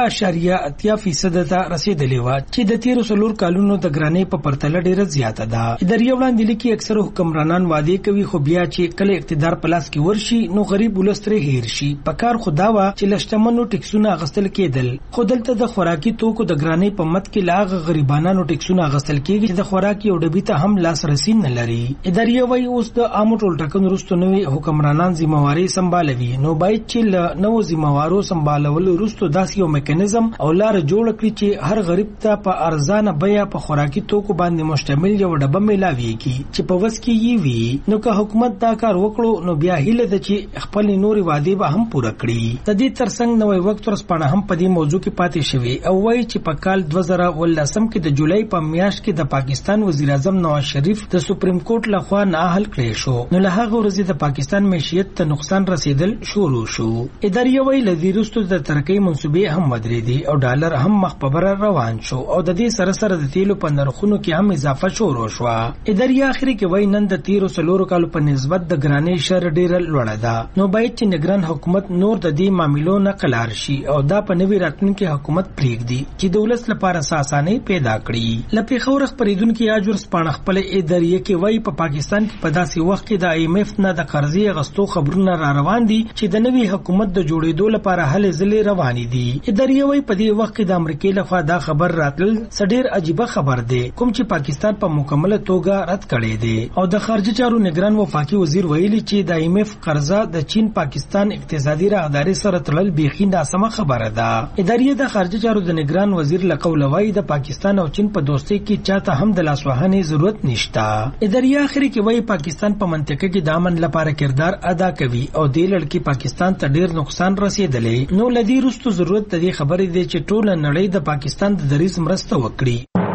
15.8% ته رسیدلې و چې د 13 کالونو د ګرانی په پرتله ډیره زیاته ده. ادارې وړاندې لیکي اکثره حکمرانان وعده کوي خو بیا چې کله اقتدار پلاس کې ورشي نو غریب ولستره هیر شي. په کار خدا وا چې لشتمنو ټیکسونه اغستل کېدل خو دلته د خوراکي توکو د ګرانی په مت کې لاغ غریبانو ټیکسونه اغستل کېږي چې د خوراکي او ډبې ته هم لاس رسي نه لري. ادارې وايي اوس د عامو ټولټاکنو وروسته نوې حکمرانان ذمہواری سمبالوي نو باید چې له نو ذمہوارو سمبالولو وروسته داسې یو میکانیزم او لار جوړ کړي چې هر غریب ته په ارزانه بیه په خوراکي توکو باندې مشتمل یو ډبه ملاوي کی چې په وس کې یي وي. نو که حکومت دا کار وکړو نو بیا هیله ده چې خپل نوري وعده به هم پوره کړي. د دې ترڅنګ نوې وخت ورسپانه هم په دې موضوع کې پاتې شوی او وايي چې په کال 2019 کې د جولای په میاشت کې د پاکستان وزیر اعظم نواز شریف د سپریم کورټ لخوا نه حل کړی شو نو له هغه ورځې د پاکستان معیشت ته نقصان رسیدل شروع شو. ادارې وايي له دې وروسته د ترقۍ منصوبې هم ودرېدې او ډالر هم مخ په بره روان شو او د دې سره سره د تیلو په نرخونو کې هم اضافه شروع شو. ادارې اخري کې وايي نن د 13 کالو په نسبت د ګرانی شر ډیره لوړه ده نو باید چې نگران حکومت نور د دې معاملو نه قلار شي او دا په نوي راتلونکي حکومت پریږدي چې د ولس لپاره اساسانه پیدا کړي. لپاره خبر خبرېدونکو اجر سپانه خپل ادارې کې وايي په پاکستان کې په داسې وخت کې د IMF نه د قرضې غستو خبرونه را روان دي چې د نوي حکومت د جوړېدو لپاره هلې ځلې روان دي. ادارې وايي په دې وخت کې د امریکای لخوا دا خبر راتل ډېر عجیبه خبر دی کوم چې پاکستان په مکمله توګه رد کړی دی او د خارجه چارو نگران وفاقي وزیر ویلي چې د IMF قرضه د چین پاکستان اقتصادي راهداري سره تړل بیخي ناسمه خبره ده. ادارې د خارجه چارو د نگران وزیر لقول وايي د پاکستان او چین په دوستۍ کې چاته هم د لاسوهنې ضرورت نشته. ادارې اخري کې وايي پاکستان په منطقه کې د امن لپاره کردار ادا کوي او د لړ کې پاکستان ته ډیر نقصان رسیدلی نو لدی رستو ضرورت د دې خبرې دی چې ټول نړۍ د پاکستان د دریځ مرسته وکړي.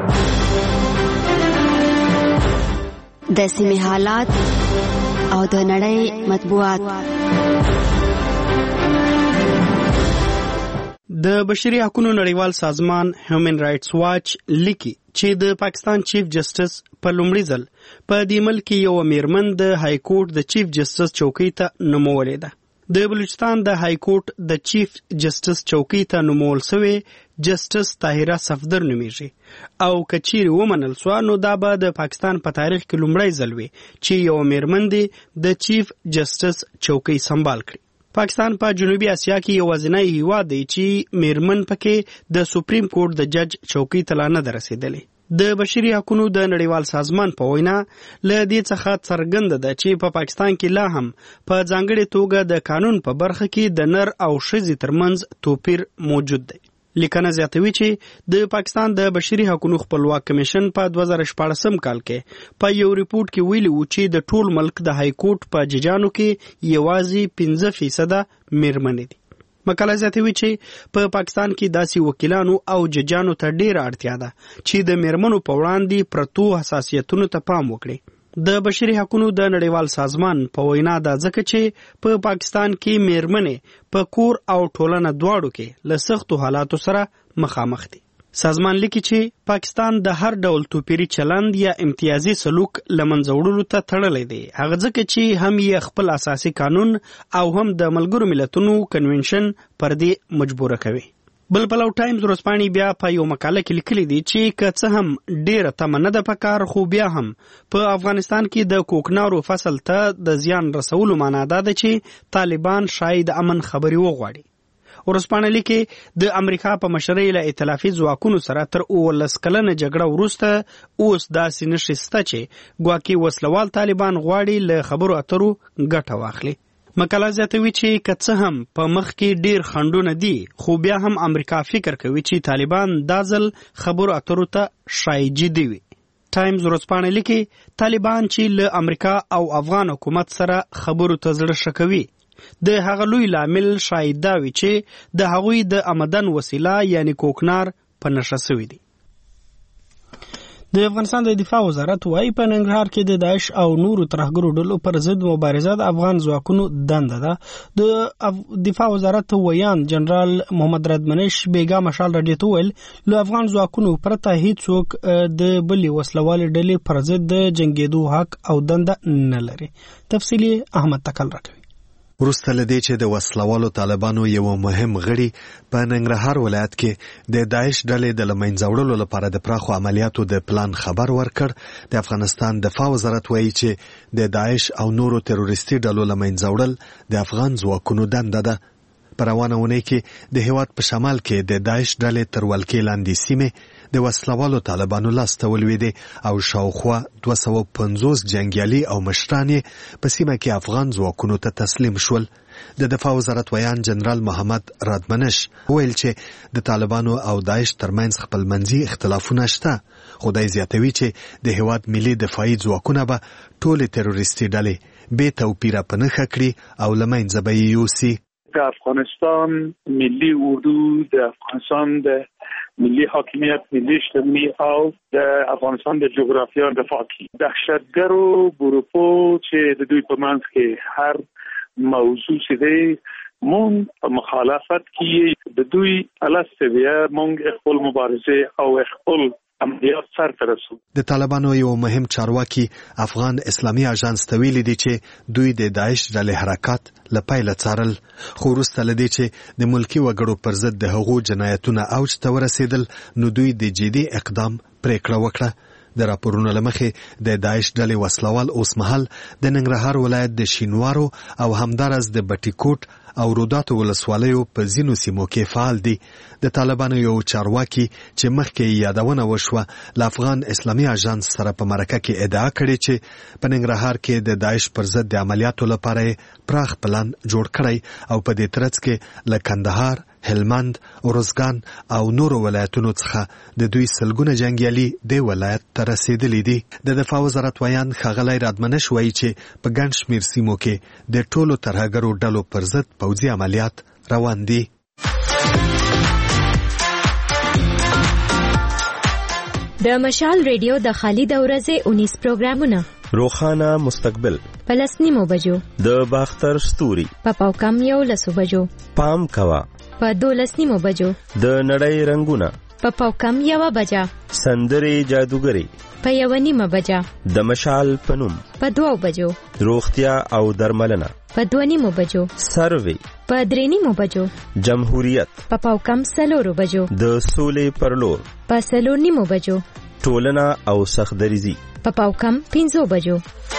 د سیمې حالات او د نړۍ مطبوعات. د بشري حقوقو نړیوال سازمان هیومن رائټس واچ لیکي چې د پاکستان چیف جسټس په لومړي ځل په دې ملک یو میرمن د های کورټ د چیف جسټس چوکۍ ته نومولې ده. د بلوچستان د های کورټ د چیف جسټس چوکۍ ته نومول شوی جسټس طاهره صفدر نومیږي او کچیر ومنل سو نو دا به د پاکستان په تاریخ کې لومړی ځل وي چې یو میرمن د چیف جسټس چوکۍ سمبال کړي. پاکستان په جنوبي اسیا کې یوازینی هیواد دی چې میرمن پکې د سپریم کورټ د جج چوکۍ ته لا نه رسیدلې. د بشري حقوقو د نړیوال سازمان په وینا له دې څخه څرګنده ده چې په پاکستان کې لا هم په ځانګړې توګه د قانون په برخه کې د نر او ښځې ترمنځ توپیر موجود دی. لیکنه زیاتوي چې د پاکستان د بشري حقوقو خپلواک کمیشن په 2014 کال کې په یو ریپورت کې ویلي و چې د ټول ملک د های کورټ په ججانو کې یوازې 5% میرمنې دي. مقاله زیاتوي چې په پاکستان کې داسې وکیلانو او ججانو ته ډیره اړتیا ده چې د میرمنو په وړاندې پرتو حساسیتونو ته پام وکړي. د بشري حقوقو د نړیوال سازمان په وینا دا ځکه چې په پاکستان کې میرمنې په کور او ټولنه دواړو کې له سختو حالاتو سره مخامخ دي. سازمان لیکي چې پاکستان د هر ډول توپیري چلند یا امتیازي سلوک له منځه وړلو ته تړلی دی، هغه ځکه چې هم یې خپل اساسي قانون او هم د ملګرو ملتونو کنونشن پر دې مجبوره کوي. بل پلو ټایمز ورځپاڼې بیا په یو مقاله کې لیکلي دي چې که څه هم ډیره تمه نه ده پکار، خو بیا هم په افغانستان کې د کوکنارو فصل ته د زیان رسولو معنا دا ده چې طالبان شاید امن خبري وغواړي. ورځپاڼه لیکي د امریکا په مشرۍ له ائتلافي ځواکونو سره تر 19 کلنه جګړه وروسته اوس داسې نشي شته چې ګواکې وسلوال طالبان غواړي له خبرو اترو ګټه واخلي. مقاله زیاتوي چې که څه هم په مخ کې ډیر خنډونه دي، خو بیا هم امریکا فکر کوي چې طالبان دا ځل خبرو اترو ته شاید جدي وي. ټایمز ورځپاڼه لیکي طالبان چې له امریکا او افغان حکومت سره خبرو ته زړه ښه کوي، د هغه لوی لامل شاید دا وي چې د هغوی د آمدن وسیله یعنی کوکنار په نشه سوی دی. د افغانستان د دفاع وزارت وايي په ننګرهار کې د داعش او نورو ترهګرو ډلو پر ضد مبارزه د افغان ځواکونو دنده ده. د دفاع وزارت ویان جنرال محمد ردمنش بیګا مشال راډیو ته ویل له افغان ځواکونو پرته هیڅوک د بلې وسلوالې ډلې پر ضد د جنګېدو حق او دنده نه لري. تفصیلي احمد تکل راکوي. وروسته له دې چې د وسلوالو طالبانو یو مهم غړي په ننګرهار ولایت کې د داعش ډلې د له منځه وړلو لپاره د پراخو عملیاتو د پلان خبر ورکړ، د افغانستان دفاع وزارت وایي چې د داعش او نورو تروریستي ډلو له منځه وړل د افغان ځواکونو دنده ده. په روانه اونۍ کې د هیواد په شمال کې د داعش ډلې تر ولکې لاندې سیمې د وسلوالو طالبانو لاسته ولوېدې او شاوخوا 250 جنګیالي او مشران په سیمه کې افغان ځواکونو ته تسلیم شول. د دفاع وزارت ویان جنرال محمد رادمنش ویل چې د طالبانو او داعش ترمنځ خپلمنځي اختلافونه شته، خدای زیاتوي چې د هیواد ملي دفاعي ځواکونه به ټولې تروریستي ډلې بې توپیره په نښه کړي او له منځه به یې یوسي. د افغانستان ملي اردو، د افغانستان د ملي حاکمیت، ملي شتمني او د افغانستان د جغرافیا دفاع کوي. دهشتګرو ګروپو چې د دوی په منځ کې هر موضوع چې مونږ په مخالفت کې د دوی الستویه مونږ خپل مبارزه او خپل عملیات سر ته رسو. د طالبانو یو مهم چارواکي افغان اسلامي اژانس ته ویلي دي چې دوی د داعش ډلې حرکات له پیله څارل، خو وروسته له دې چې د ملکي وګړو پر ضد د هغو جنایتونه اوج ته ورسېدل نو دوی د جدي اقدام پریکړه وکړه. د راپورونو له مخې د داعش ډلې وسلوال اوس مهال د ننګرهار ولایت د شینوارو او همدارس د بټي کوټ او روداتو ولسوالیو په ځینو سیمو کې فعال دي. د طالبانو یو چارواکي چې مخکې یادونه وشوه له افغان اسلامي اژانس سره په مرکه کې ادعا کړې چې په ننګرهار کې د داعش پر ضد د عملیاتو لپاره پراخ پلان جوړ کړی او په دې ترڅ کې له کندهار، هلمند، ارزګان او نورو ولایتونو څخه د دوی سلګونه جنګیالي د ولایت ته رسیدلي دي. د دفاع وزارت ویان ښاغلی رادمنش وایي چې په ګڼ شمېر سیمو کې د ټولو ترهګرو ډلو پر ضد پوځي عملیات روان دي. د مشال ریډیو د خالد اورزه 19 پروګرامونه روخانه مستقبل په 10:30 د باختر ستوري په پاوکم 11 پام کوا په 12:30 د نړۍ رنگونه په پاوکم 1 سندري جادوګری په 1:30 د مشال پنوم په 2 روغتیا او درملنه په 2:30 سروي په 3:30 جمهوریت په پاوکم 4 د سولې پرلور په 4:30 ټولنه او سختدریزي په پاوکم 5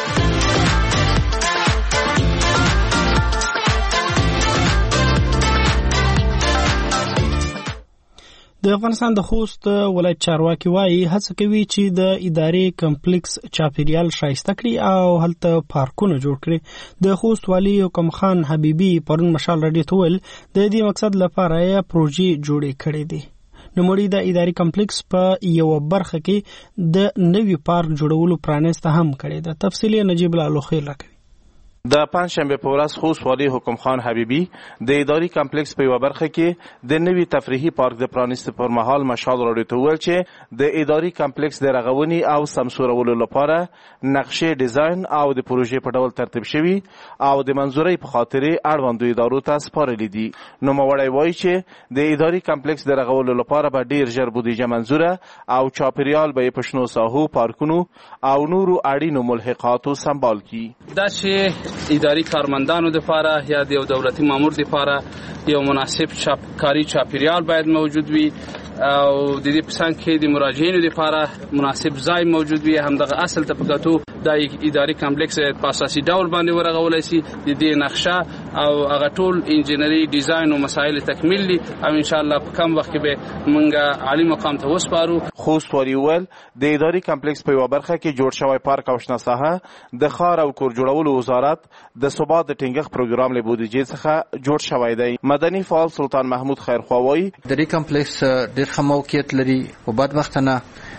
د افغانستان د خوست ولایت چارواکي وایي هڅه کوي چې د ادارې کمپلیکس چاپیریال شایسته کړي او هلته پارکونه جوړ کړي. د خوست والی حکم خان حبیبي پرون مشال رادیو ته ویل د دې مقصد لپاره یې پروژې جوړې کړې دي. نوموړي د ادارې کمپلیکس په یو برخه کې د نوي پارک جوړولو پرانیسته هم کړې ده. تفصیلی نجیب الله خیر راکوي. د پنځشنبه په ورځ خوست والی حکم خان حبیبي د اداري کمپلیکس په یو برخه کې د نوي تفریحي پارک د پرانیست پر مهال مشال راډیو ته ویل چې د اداري کمپلیکس د رغونې او سمسورولو لپاره نقشې ډیزاین او د پروژې په ډول ترتیب شوی او د منظورۍ په خاطر اړوندو ادارو ته سپارلې دي. نوموړی وایي چې د اداري کمپلیکس د رغولو لپاره به ډیر ژر بودیجه منظوره او چاپیریال به په شنو ساحو پارکونو او نورو اړینو ملحقاتو سمبال کړي. دا چې اداري کارمندانو لپاره یا د دولتي مامور لپاره یو مناسب کاری چاپیریال باید موجود وي او د دې په څنګ کې د مراجعینو لپاره مناسب ځای موجود وي. همدغه اصل ته پکاتو د اداري کمپلیکس په اساسي ډول باندې ورغولای شي. د دې نقشه او هغه ټول انجینری ډیزاین او مسایل تکمیل دي او ان شاء الله په کم وخت کې به مونږه عالی مقام ته وسپارو. خوست وریول د اداري کمپلیکس په یو برخه کې جوړ شوی پارک او شنه ساحه د ښار او کور جوړولو وزارت د ثبات د ټینګښت پروګرام له بودیجې څخه جوړ شوی دی. مدني فعال سلطان محمود خیرخوا وایي اداري کمپلیکس ډېر ښه موقعیت لري او بدبختانه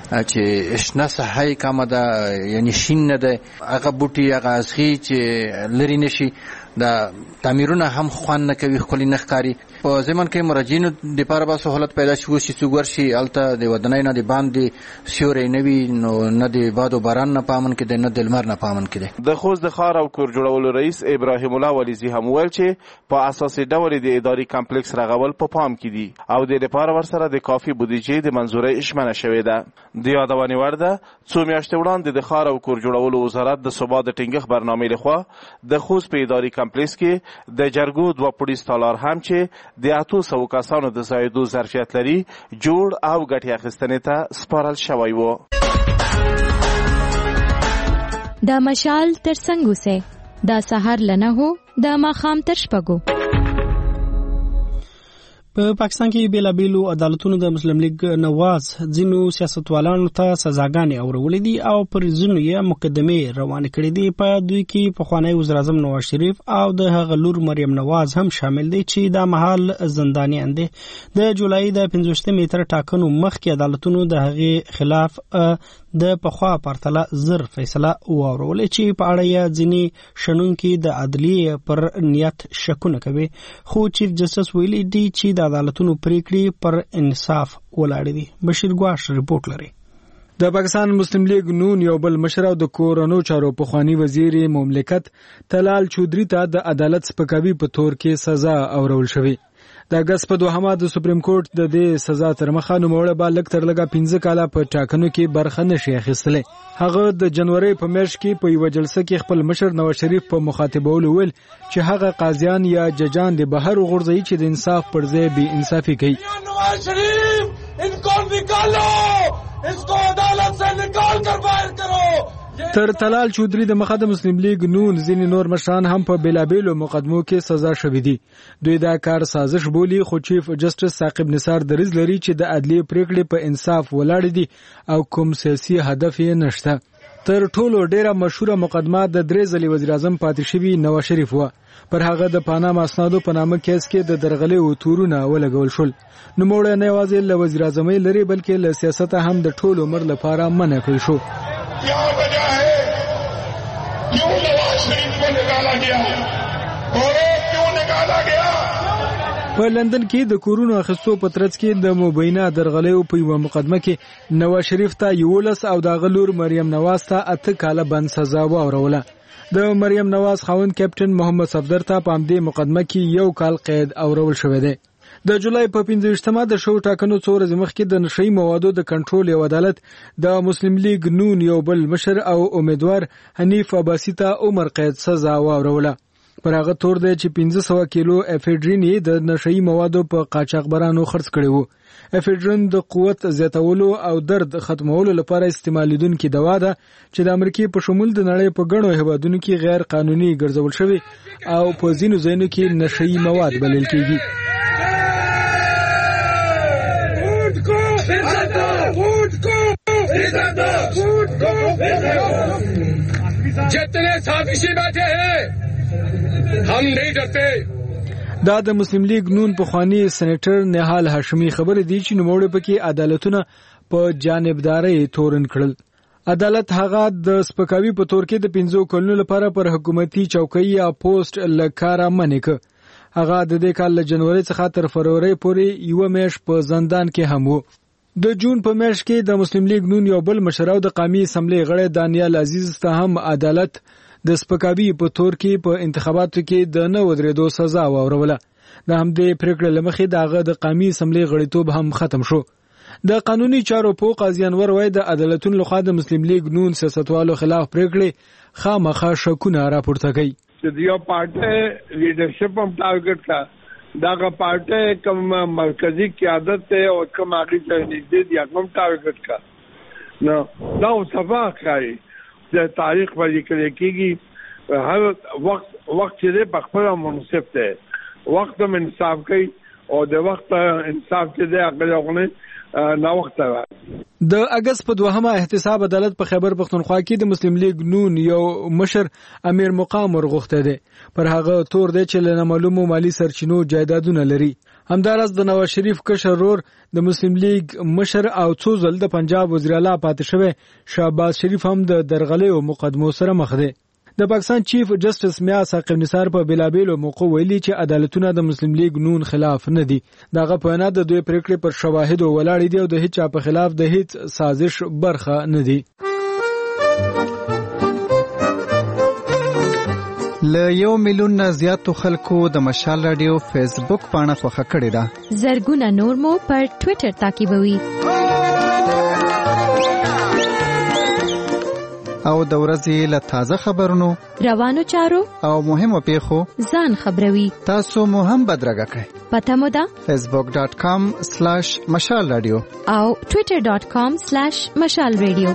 چې شنه ساحه کمه ده یعنی شین نه ده هغه بوټي هغه ازغي چې لري نشي د تعمیرونه هم خوان نه کوي خولي نه ښکاري. په زمون کې مراجعینو د لپاره به سہولت پیدا شي چې څوک ورشي الته د ودانۍ نه د باندې سیوري نه وي نو نه د باد او باران نه پامن کې نه د لمر نه پامن کې. د خوست د ښار او کور جوړولو رئیس ابراهیم الله ولیزي هم ویل چې په اساسي ډول د اداري کمپلیکس رغول په پام کې دي او د لپاره ورسره د کافي بودیجې د منظورۍ شمنه شوې ده. د یادونې وړ ده څو میاشتې وړاندې د ښار او کور جوړولو وزارت د ثبات د ټینګښت برنامې لخوا د خوست په اداري کمپلیکس کې د جرګو 2 پولیس تالار هم چې د 800 کسانو د زایدو ظرفیت لري جوړ او ګټې اخیستنې ته سپارل شوی و. دا مشال تر څنګه سه دا سحر لنه هو دا ماخام تر شپګو. په پاکستان کې بیلابیلو عدالتونو د مسلم لیگ نواز ځینو سیاستوالانو ته سزاګانې اورولې دي او پر ځینو یې مقدمې روانې کړې دي. په دوی کې پخوانی وزیر اعظم نواز شریف او د هغه لور مریم نواز هم شامل دي چې دا مهال زندانیان دي. د جولای د 15 تر ټاکنو مخکې عدالتونو د هغې خلاف د پخوا پرتله زر فیصله واورولې چې په اړه یې ځینې شنونکي د عدلیې پر نیت شکونه کوي. خو چیف جسټس ویلي دي چې د عدالتونو پریکړې پر انصاف ولاړې دي. بشیر ګواش رپورټ لري. د پاکستان مسلم لیگ نون یو بل مشر او د کورونو چارو پخوانی وزیر مملکت طلال چودري ته د عدالت سپکاوي په تور کې سزا اورول شوې. د اگست په 2 د سپریم کورټ د دې سزا تر مخه نوموړی به لږ تر لږه 15 کاله په ټاکنو کې برخه نشي اخیستلی. هغه د جنوري په میاشت کې په یو جلسه کې خپل مشر نواز شریف په مخاطبولو ویل چې هغه قاضیان یا ججان د بهر وغورځي چې د انصاف پر ځای بې انصافي کوي. نواز شریف انکو نکالو اسکو عدالت سے نکال کر باہر کرو. تر طلال چودري د مخه د مسلم لیگ نون ځینې نور مشران هم په بیلابیلو مقدمو کې سزا شوي دي. دوی دا کار سازش بولي خو چیف جسټس ثاقب نثار دریځ لري چې د عدلیې پریکړې په انصاف ولاړ دي او کوم سیاسي هدف یې نشته. تر ټولو ډیره مشهوره مقدمه د 3 ځلې وزیر اعظم پاتې شوی نواز شریف و. پر هغه د پاناما اسنادو په نامه کیس کې د درغلې او تورونه ولګول شول. نوموړی نه یوازې له وزیر اعظمۍ لري بلکې له سیاست هم د ټول عمر لپاره منع کړی شو. کیا وجہ ہے کیوں نواز شریف کو نکالا گیا اور کیوں نکالا گیا؟ په لندن کې د کورونو اخیستو په ترڅ کې د مبینه درغلیو په یوه مقدمه کې نواز شریف ته 11 او د غلور مریم نواز ته 8 کاله بند سزا واوروله. د مریم نواز خاوند کیپټن محمد صفدر ته په همدې مقدمه کې 1 کال قید اورول شوی دی. د جولای په 15مه د شو ټاکنو څو ورځې مخکې د نشئی موادو د کنټرول یو عدالت د مسلم لیگ نون یو بل مشر او امیدوار حنیف عباسی ته عمر قید سزا واوروله. پر هغه تور دی چې 1500 کیلو افیډرین د نشئی موادو په قاچاقبرانو خرڅ کړي وو. افیډرین د قوت زیاتولو او درد ختمولو لپاره استعمالیدونکې دوا ده چې د امریکا په شمول د نړۍ په ګڼو هیوادونو کې غیر قانوني ګرځول شوی او په ځینو ځایونو کې نشئی مواد بلل کېږي. जितने साजिशी बैठे हैं हम नहीं डरते. دا د مسلم لیگ نون پخوانی سېنیټر نهال هاشمي خبرې دي چې نوموړي پکې عدالتونه په جانبداري تورن کړل. عدالت هغه د سپکاوي په تور کې د 15 کلونو لپاره پر حکومتي چوکۍ یا پوسټ لکاره منیک. هغه د دې کال له جنوري څخه تر فروری پورې یو میاشت په زندان کې هم وو. د جون په میاشت کې د مسلم لیگ نون یو بل مشر او د قومي اسمبلی غړی دانیال عزیز ته هم عدالت د سپکاوي په تور کې په انتخاباتو کې د 9 ودرېدو سزا واوروله. د همدې پریکړې لمخې دغه د قومي اسمبلی غړیتوب هم ختم شو. د قانوني چارو په قاضي انور وای د عدالتونو لخوا د مسلم لیگ نون سیاستوالو خلاف پریکړې خامخا شکونه راپورته کوي. چې یو پارټي لیډرشپ هم ټارګټ کا داغه پارټي کوم مرکزی قیادت ته او کوم هغه ته نږدې دي کوم ټارګټ کا نو دا صفه کوي د تاریخ په لیکل کېږي هر وخت چې په خپل منصف ته وخت هم انصاف کوي او د وخت انصاف چې د هغه نه وخت د اگست په 2مه احتساب عدالت په خیبر پختونخوا کې د مسلم لیگ نون یو مشر امیر مقام ورغوښته دی. پر هغه تور دی چې له معلومو مالی سرچینو جایدادونه لري. همدارس د نواز شریف کشر رور د مسلم لیگ مشر او څو ځل د پنجاب وزیر اعلی پاتې شوی شهباز شریف هم د درغلیو مقدمو سره مخ دی. د پاکستان چیف جسټس میا ثاقب نثار په بلابېلو موقع ویلي چې عدالتونه د مسلم لیگ نون خلاف نه دي. دغه په نه د دوی پریکړې پر شواهدو ولاړې دي او د هیڅ په خلاف د هیڅ سازش برخه نه دي. له 1 میلیون نه زیاتو خلکو د مشال رادیو فیسبوک پاڼه خوښه کړې ده. زرګونه نور مو پر ټوئیټر تعقیبوي. او د ورځې له تازه خبرونو روانو چارو او مهمو پیښو ځان خبروي. تاسو مو هم بدرګه کړئ. پته مو ده facebook.com/مشال رادیو او twitter.com/مشال رادیو.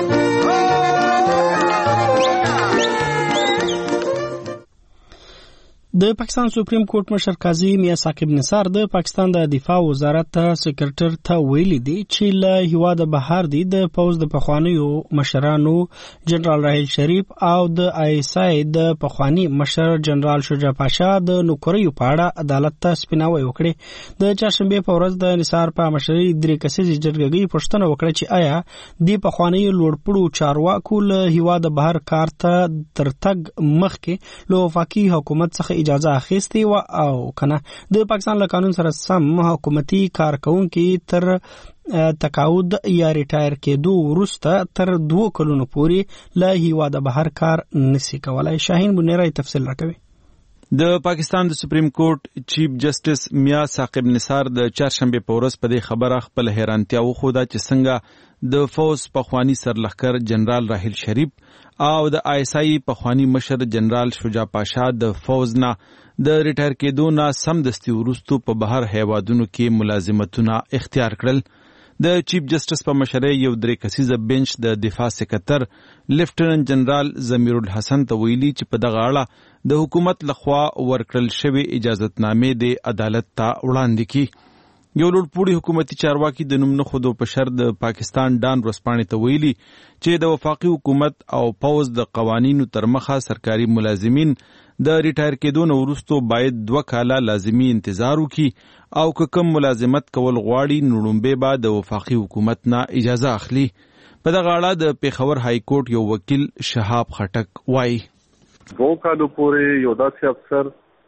د پاکستان سپریم کورټ مشر قاضي میا ثاقب نثار د پاکستان د دفاع وزارت سکرټر ته ویلي دی چې له هیواد بهر دی د پوز د پخوانیو مشرانو جنرال راحیل شریف او د آی اس آی د پخوانی مشر جنرال شجاع پاشا د نوکریو په اړه عدالت ته سپیناوی وکړي. د چهارشنبه په ورځ د نثار په مشرۍ 3 کسیزې جرګې پوښتنه وکړه چې آیا د پخوانیو لوړپوړو چارواکو له هیواد بهر کار ته تر تګ مخکې له وفاقي حکومت څخه اجازه اخیستي و او کنه د پاکستان له قانون سره سم حکومتي کارکونکو تر تقاعد یا ریټایر کېدو وروسته تر 2 کلونو پورې له هیواد بهر کار نشي کولای. شاهین بنيرای تفصیل راکوي. د پاکستان د سپریم کورټ چیف جسټس میا ثاقب نثار د چهارشنبه په ورځ په دې خبره خپل حیرانتیا وښوده چې څنګه د فوز پخوانی سرلښکر جنرال راحیل شریف او د آی اس آی پخوانی مشر جنرال شجاع پاشا د فوز نه د ریټایر کېدو نه سمدستي وروسته په بهر هیوادونو کې ملازمتونه اختیار کړل. د چیف جسټس په مشرۍ یو 3 کسیزه بنچ د دفاع سکرټر لیفټننټ جنرال ضمیر الحسن ته ویلي چې په دغه اړه د حکومت لخوا ورکړل شوی اجازهتنامې د عدالت ته وړاندې کړي. یو لوړپوړي حکومتي چارواکي د نوم نه خودو په شر د پاکستان ډان ورسپانې ته ویلي چې د وفاقي حکومت او پوز د قوانینو تر مخه سرکاري ملازمین د ریټایر کېدو نه وروسته باید 2 کاله لازمي انتظار وکړي او که کوم ملازمت کول غواړي نو لومبه به د وفاقي حکومت نه اجازه اخلي. په دغه اړه د پیښور های کورټ یو وکیل شهاب خټک وایي 2 کالو پورې یو داسې افسر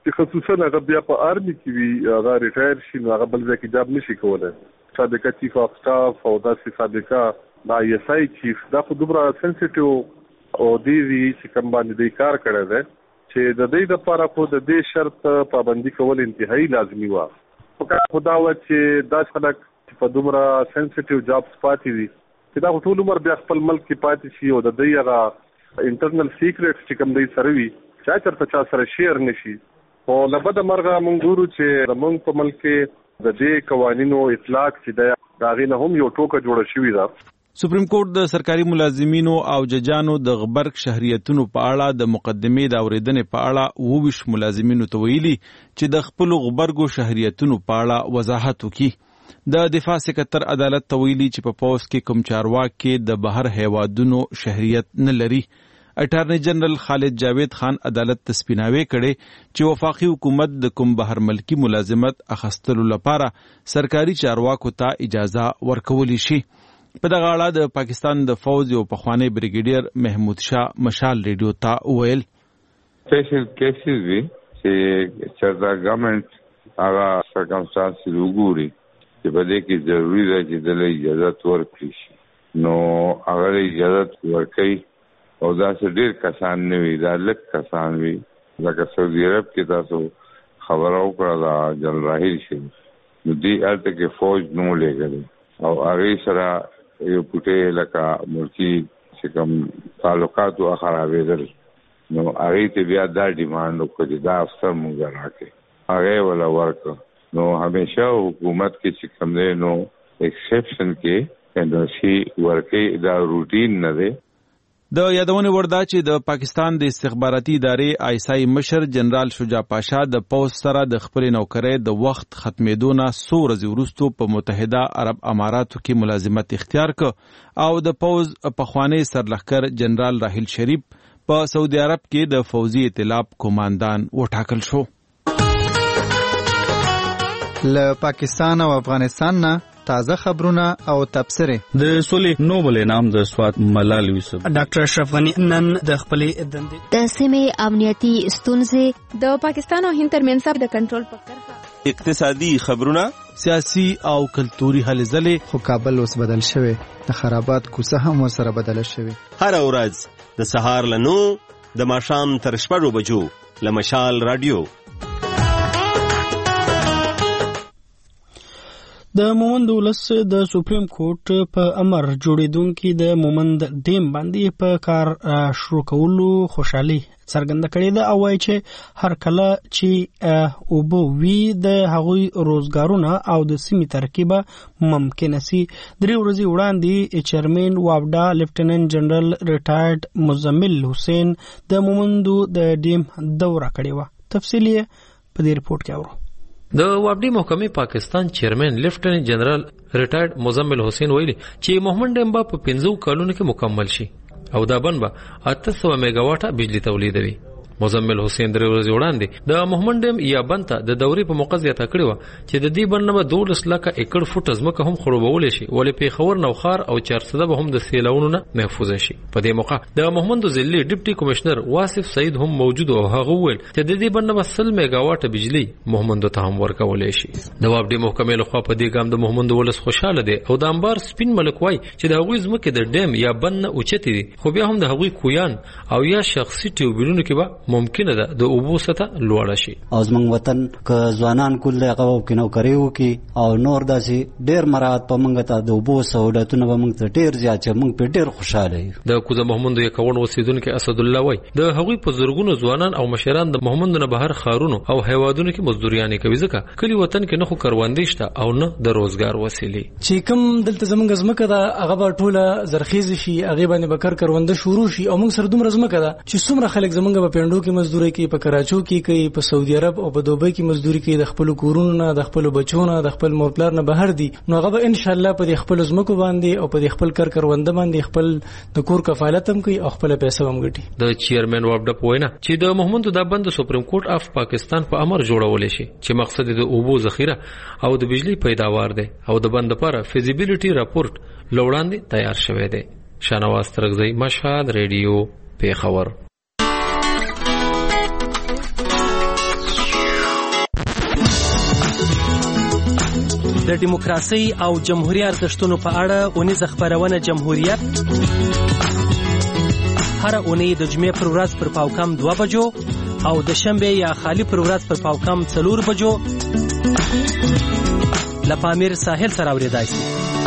چې خصوصا هغه بیا په آرمي کې وي هغه ریټایر شي نو هغه بل ځای کې جاب نشي کولای. سابقه چیف اف سټاف او داسې سابقه د آی اس آی چیف دا خو دومره سنسټیو او دی چې کوم باندې د کار کړی دی چې د دې لپاره خو د دې شرط پابندي کول انتهایی لازمي و. خدا و چې دا خلک په دومره سنسټیو جابس پاتې دي چې دا ټول عمر بیا خپل ملک کې پاتې شي او د دې هغه انټرنل سیکریټس چې کوم دی سره وي چا چرته چا سره شیر نشي. او لبد مرغه مونږ ګورو چې مونږ په ملک کې د دې قوانینو اطلاق چې دا غینه هم یو ټوکه جوړه شوې ده. سپریم کورټ د سرکاري ملازمینو او ججانو د غبرګ شهریتونو په اړه د مقدمې د اوریدنې په اړه 22 ملازمینو ته ویلي چې د خپل غبرګو شهریتونو په اړه وضاحت وکړي. د دفاع سکرټر عدالت ته ویلي چې په پوز کې کوم چارواکي د بهر هیوادونو شهریت نه لري. اټارنی جنرال خالد جاوید خان عدالت ته سپیناوی کړي چې وفاقي حکومت د کوم بهر ملکی ملازمت اخیستلو لپاره سرکاري چارواکو ته اجازه ورکولی شي. په دغه اړه د پاکستان د فوج یو پخوانی بریګیډیر محمود شاه مشال ریډیو ته وویل سپیشل کیسز وی چې چرته ګورنمنت هغه سرکمسټانسز وګوري چې په دې کې ضروري ده چې د اجازه ورکړي شي نو هغه اجازه ورکړي او دا څه ډېر کسان نه وي دا لږ کسان وي لکه سعودي عرب کې تاسو خبره وکړه دا جنرال راحیل شریف نو دې هلته کې فوج نو لېږلی او هغې سره یو پوټې لکه ملکي چې کوم تعلقات و خرابېدل نو هغې ته بیا دا ډیمانډ وکړه چې دا افسر مونږ راکړي هغې وله ورکړه نو همیشه حکومت کې چې کوم دی نو ایکسپشن کې انډرسي ورکړي دا روټین نه دی. د یادونې وړ ده چې د پاکستان د استخباراتي ادارې آی اس آی مشر جنرال شجاع پاشا د پوز سره د خپل نوکرۍ د وخت ختمېدو نه څو ورځې وروسته په متحده عرب اماراتو کې ملازمت اختیار کړ او د پوز پخوانی سرلښکر جنرال راحیل شریف په سعودي عرب کې د فوزي ائتلاف قوماندان وټاکل شو. له پاکستان او افغانستان نه تازه خبرونه او تبصرې. د سولې نوبل انعام د سوات ملال یوسف ډاکټر اشرف غنی نن د خپلې دندې د سیمې امنیتي ستونزې د پاکستان او هند ترمنځ د کنټرول په کرښه اقتصادي خبرونه سیاسي او کلتوري هلې ځلې. خو کابل اوس بدل شوی د خرابات کوڅه هم ورسره بدله شوی. هر ورځ د سهار له 9 د ماښام تر 6 بجو له مشال رادیو. د مومند ولس د سپریم کورټ په امر جوړیدونکي د مومند ډیم باندې په کار شروع کولو خوشحالي څرګنده کړې ده او وايي چې هر کله چې اوبه وي د هغوی روزګارونه او د سیمې ترکیبه ممکن سي. 3 ورځې وړاندې چیرمن واوډا لیفټیننټ جنرال ریټایرډ مزمل حسین د مومندو د ډیم دوره کړې وه. تفصیل یې په دې رپورټ کې اورو. د وابډي محکمې پاکستان چیرمن لیفټیننټ جنرال ریټایرډ مزمل حسین ویلي چې مومند ډیم په 15 کلونو کې مکمل شي او دا بند به 800 میگا واټه بجلی تولیدوي. مزمل حسین 3 ورځې وړاندې د مومند ډیم یا بند ته د دورې په موقع زیاته کړې وه چې د دې بند نه به 12 لکه ایکړ فوټه ځمکه هم خړوبولی شي ولې پیښور نوښار او چارسده به هم د سیلاونو نه محفوظه شي. په دې موقع د مومند ضلعي ډیپټي کمشنر واصف سعید هم موجود او هغه وویل چې د دې بند نه به 100 میگا واټه بجلی مومند ته هم ورکولی شي. د وابډي محکمې لخوا په دې ګام د مومند ولس خوشاله دی او د انبار سپین ملک وای چې د هغوی ځمکې د ډیم یا بند نه اوچتې دي خو بیا هم د هغوی کویان او یا شخصي ټیوبلونو کې به ممکنه ده د اوبو سطح لوړه شي. او زمونږ وطن که ځوانان کول هغه وکینو کوي او نور داسې ډیر مراد په منګه ته د اوبو سہولتونه به موږ ته ډیر زیات چې موږ په ډیر خوشاله یو. د کوزه محمد یکون اوسیدونکو اسد الله وای د هغوی په زورګونو ځوانان او مشران د محمد نه بهر خارونو او هیوادونو کې مزدوریانې کوي ځکه کلی وطن کې نه خو کروندې شته او نه د روزګار وسیلې. چې کوم دلته زمونږ ځمکه ده هغه به ټوله زرخیز شي هغه باندې بکر کرونده شروع شي او موږ سره دومره ځمکه ده چې څومره خلک زمونږ په پندو کې مزدوري کوي په کراچو کې کوي په سعودي عرب او په دوبۍ کې مزدوري کوي د خپل کورونو نه د خپل بچو نه د خپل مورپلار نه بهر دي نو هغه به ان شاء الله په خپل ځمکو باندې او په خپل کرونده باندې خپل د کور کفالت هم کوي او خپل پیسې هم ګټي. د چیرمن واوډا پوینه چې د محمد د بند سپریم کورټ اف پاکستان په امر جوړول شي چې مقصد د اوبو ذخیره او د بجلی پیداوار دی او د بند لپاره فیزیبিলিټي راپورټ لوړاندې تیار شوی دی. شانواز ترغزی مشهد ریډیو پیښور. د دیموکراسي او جمهوریت ارزښتونو په اړه اونیزه خپرونه جمهوریت هر اونۍ د جمعې پر ورځ پر پاوکم 2 بجو او د شنبه یا خالی پر ورځ پر پاوکم 4 بجو له پامیر ساحل سره اوریدای شي.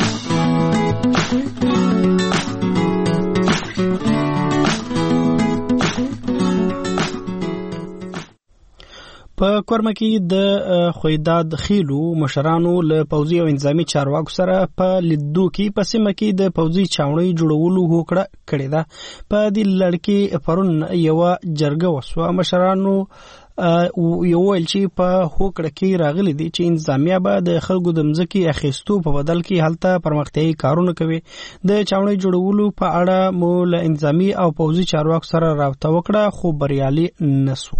په کورمه کې د خویداد خیلو مشرانو له پوځي او انتظامی چارواکو سره په لیدو کې په سیمه کې د پوځي چاونۍ جوړولو هوکړه کړې ده. په دې لړ کې پرون یو جرګه وسوه. مشرانو یو ویل چې په هوکړه کې راغلي دي چې انتظامیه به د خلکو د مځکې اخیستو په بدل کې هلته پرمختیایي کارونه کوي. د چاونۍ جوړولو په اړه مو له انتظامی او پوځي چارواکو سره رابطه وکړه خو بریالي نسو.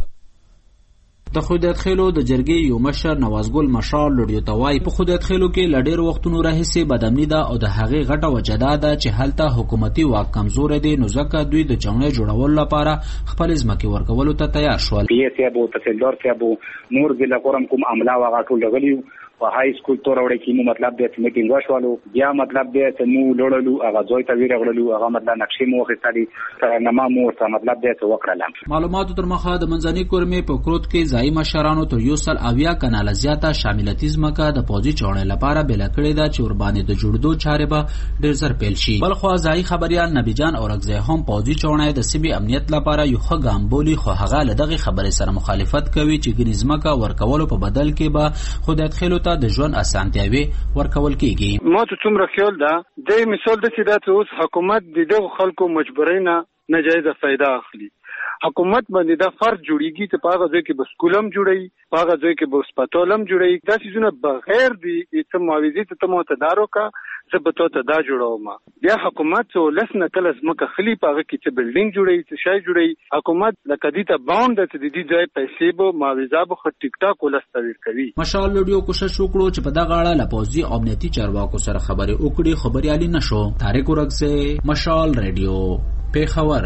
د خودت خېلو د جرګې یو مشر نوازګل مشال لړیو توای په خودت خېلو کې لډیر وختونو راهیسې بدامنی ده او د هغې غټه وجدا ده چې هلته حکومتي واک کمزور دي، نو ځکه دوی د چاونۍ جوړولو لپاره خپل ځمکې ورکولو ته تیار شول. پیسې ابو تحصیلدار ته ابو نور ضلع کورم کوم عمله واغ ټول غلیو په های سکول تور وړي کې مو مطلب د میټینګ وشولو بیا مطلب د مو لړلو هغه ځای ته ویرغلو هغه مطلب نقشې مو خستالي نما مو ته مطلب د وکړل. معلوماتو تر مخه د منځنۍ کورمې په کروت کې ځای مشرانو تر یو سل اویا کنال زیاته شاملتي ځمکه د پوځي چاونۍ لپاره بل کړې ده چې وربانې د جوړدو چارې به ډېر زر پیل شي. بلخو ځای خبريال نبی جان اورګزی هم پوځي چاونۍ د سیمې امنیت لپاره یو ښه ګام بولی، خو هغه له دغه خبرې سره مخالفت کوي چې ګنې ځمکه ورکولو په بدل کې به خودت خېلو ته د ژوند اسانتیاوي ورکول کیږي. ما ته څومره خیال ده د مثال د سیدات اوس حکومت د دغه خلکو مجبورینه ناجایزه فائدہ اخلي. حکومت باندې دا فرض جوړیږي چې په هغه ځای کې به سکولم جوړي، په هغه ځای کې به هسپتالم جوړي. دا څیزونه بغیر د هیڅ معاوضې ته مو تدارو کا زبته ته دا جوړوم. بیا حکومت څو لسنه کله زمکه خلی په هغه کې چې بلډینګ جوړي، چې شای جوړي. حکومت لکه دې ته باوند ته د دې ځای پیسې به معاوضه به خو ټیک ټاک ولستوي کوي. مشال لډیو کوشش وکړو چې په دغه اړه لپوزي امنیتي چارواکو سره خبرې وکړي، خبريالي نشو. طارق ورغسه، مشال ریډیو، پیښور.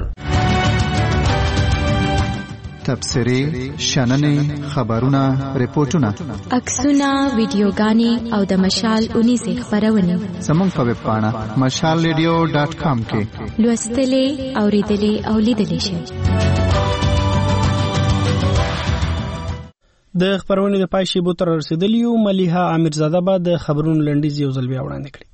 تبصرې، شننې، خبرونه، ریپورتونه، عکسونه، ویډیوګانې او د مشال اونیزه خبرونه زموږ په ویب پاڼه mashalradio.com کې لوستلې، اوریدلې او لیدلې شئ. د خبرونې د پای شیبو تر رسیدلیو ملیحه امیرزاده به د خبرونو لنډیز یو ځل بیا وړاندې کړي.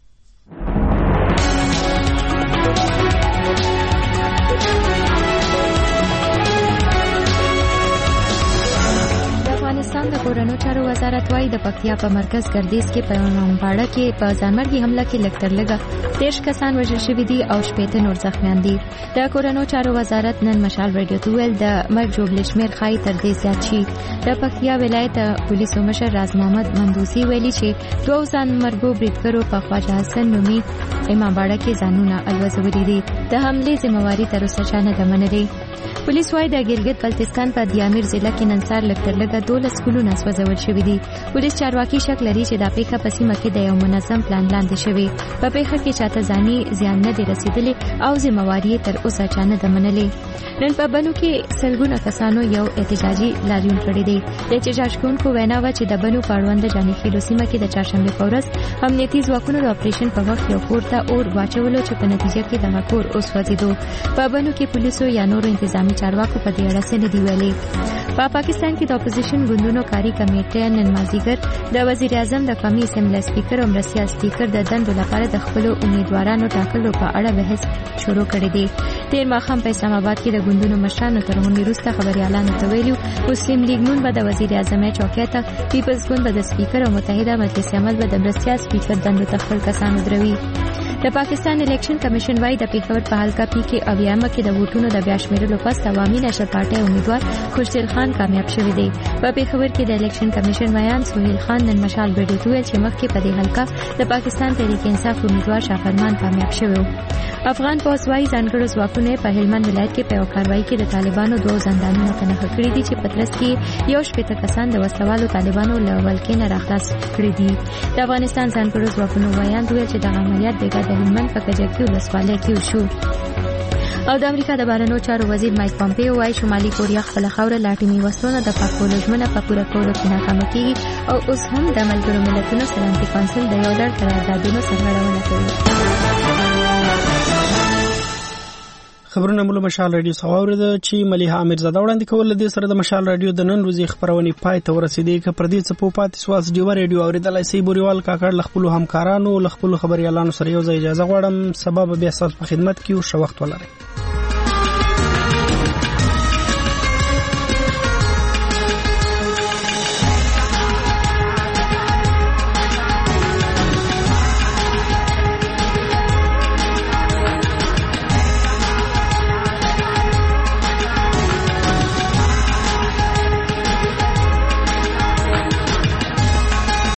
افغانستان د کورونو چارو وزارت وايي د پکتیا په مرکز ګردیز کې په امامباړه کې په ځانمرګي حمله کې لږ تر لږه 13 کسان وژل شوي دي او 18 نور زخمیان دي. د کورونو چارو وزارت نن مشال ریډیو ته ویل د مرګ جوړ شمیر خای تر دې زیات شي. د پکتیا ولایت پولیسو مشر راز محمد مندوسی ویلي چې 2 ځانمرګو بریدګرو په خواجه حسن نومي امامباړه کې ځانونه الوزولي دي. د حملې ذمہواری تر اوسه چا نه ده منلې. پولیس وايي د ګلګت بلتستان په دیامیر ضلع کې نن سهار لږ تر لږه 12 سکولونه سوځول شوي دي. پولیس چارواکي شک لري چې دا پیښه په سیمه کې د یو منظم پلان لاندې شوې. په پیښه کې چاته ځاني زیان نه دی رسیدلی او ذمہواری تر اوسه چا نه ده منلې. نن په بنو کې سلګونه کسانو یو احتجاجي لاریون کړی دی. د احتجاج کوونکو وینا و چې د بنو پاړوند جاني خیلو سیمه کې د چهارشنبه په ورځ امنیتي ځواکونو د اپریشن په وخت یو کور ته اور واچولو چې په نتیجه کې دغه کور اوس وځېدو. په بنو کې پولیسو یا نورو انتظامی چارواکو په دې اړه څه نه دی ویلي. په پاکستان کې د اپوزیشن ګوندونو کاری کمیټه نن مازیګر د وزیر اعظم د قومي اسمبلی سپیکر او مرستیال سپیکر د دندو لپاره د خپل امیدوارانو ټاکلو په اړه بحث شروع کړی دی. تیر ماښام په اسلام آباد کې د ګوندونو مشرانو تر غونډې وروسته خبريالانو ته ویلي مسلم لیگ نون به د وزیر اعظم چوکۍ ته، پیپلز ګوند به د سپیکر او متحده مجلس عمل به د مرستیال سپیکر دندو ته خپل کسان ودروي. د پاکستان الیکشن کمیشن وايي د پیښور په حلقه پی کې اویامه کې د ووټونو د بیا شمیرلو پس عوامي نشر پارټي امیدوار خوشدل خان کامیاب شوی دی. په پیښور کې د الیکشن کمیشن ویان سہیل خان نن مشال ویډیو ته ویل چې مخکې په دې حلقه د پاکستان تحریک انصاف امیدوار شافرمان کامیاب شوی و. افغان پولیس وايي ځانګړو ځواکونو په هلمند ولایت کې په یو کاروایی کې د طالبانو 2 زندانونه تنخ کړي دي چې په ترڅ کې یو شپږ کسان د وسوالو طالبانو له ولکې نه راخلاص کړي دي. د افغانستان ځانګړو ځواکونو ویان ویل چې د عملیات د هلمند په کجکي ولسوالۍ کې وشو. او د امریکا د بهرنیو چارو وزیر مایک پامپیو وايي شمالي کوریا خپل خوره لا اټومي وسلونه د پاکولو ژمنه په پوره کولو کې ناکامه کیږي او اوس هم د ملګرو ملتونو سلامتي کونسل د یو ډول قراردادونو سرغړونه کوي. خبرونه مو له مشال رادیو څخه واورېده چې ملیحه امیرزاده وړاندې کول. د دې سره د مشال رادیو د نن ورځې خبرونه پای ته ورسېدې. که پر دې څه په پاتې سواس ډیو رادیو اوریدلای سي بوريوال کاکړ ل خپل همکارانو ل خپل خبريالانو سره یو ځای اجازه غواړم. سبب بیا سال په خدمت کې او شو وخت ولرئ.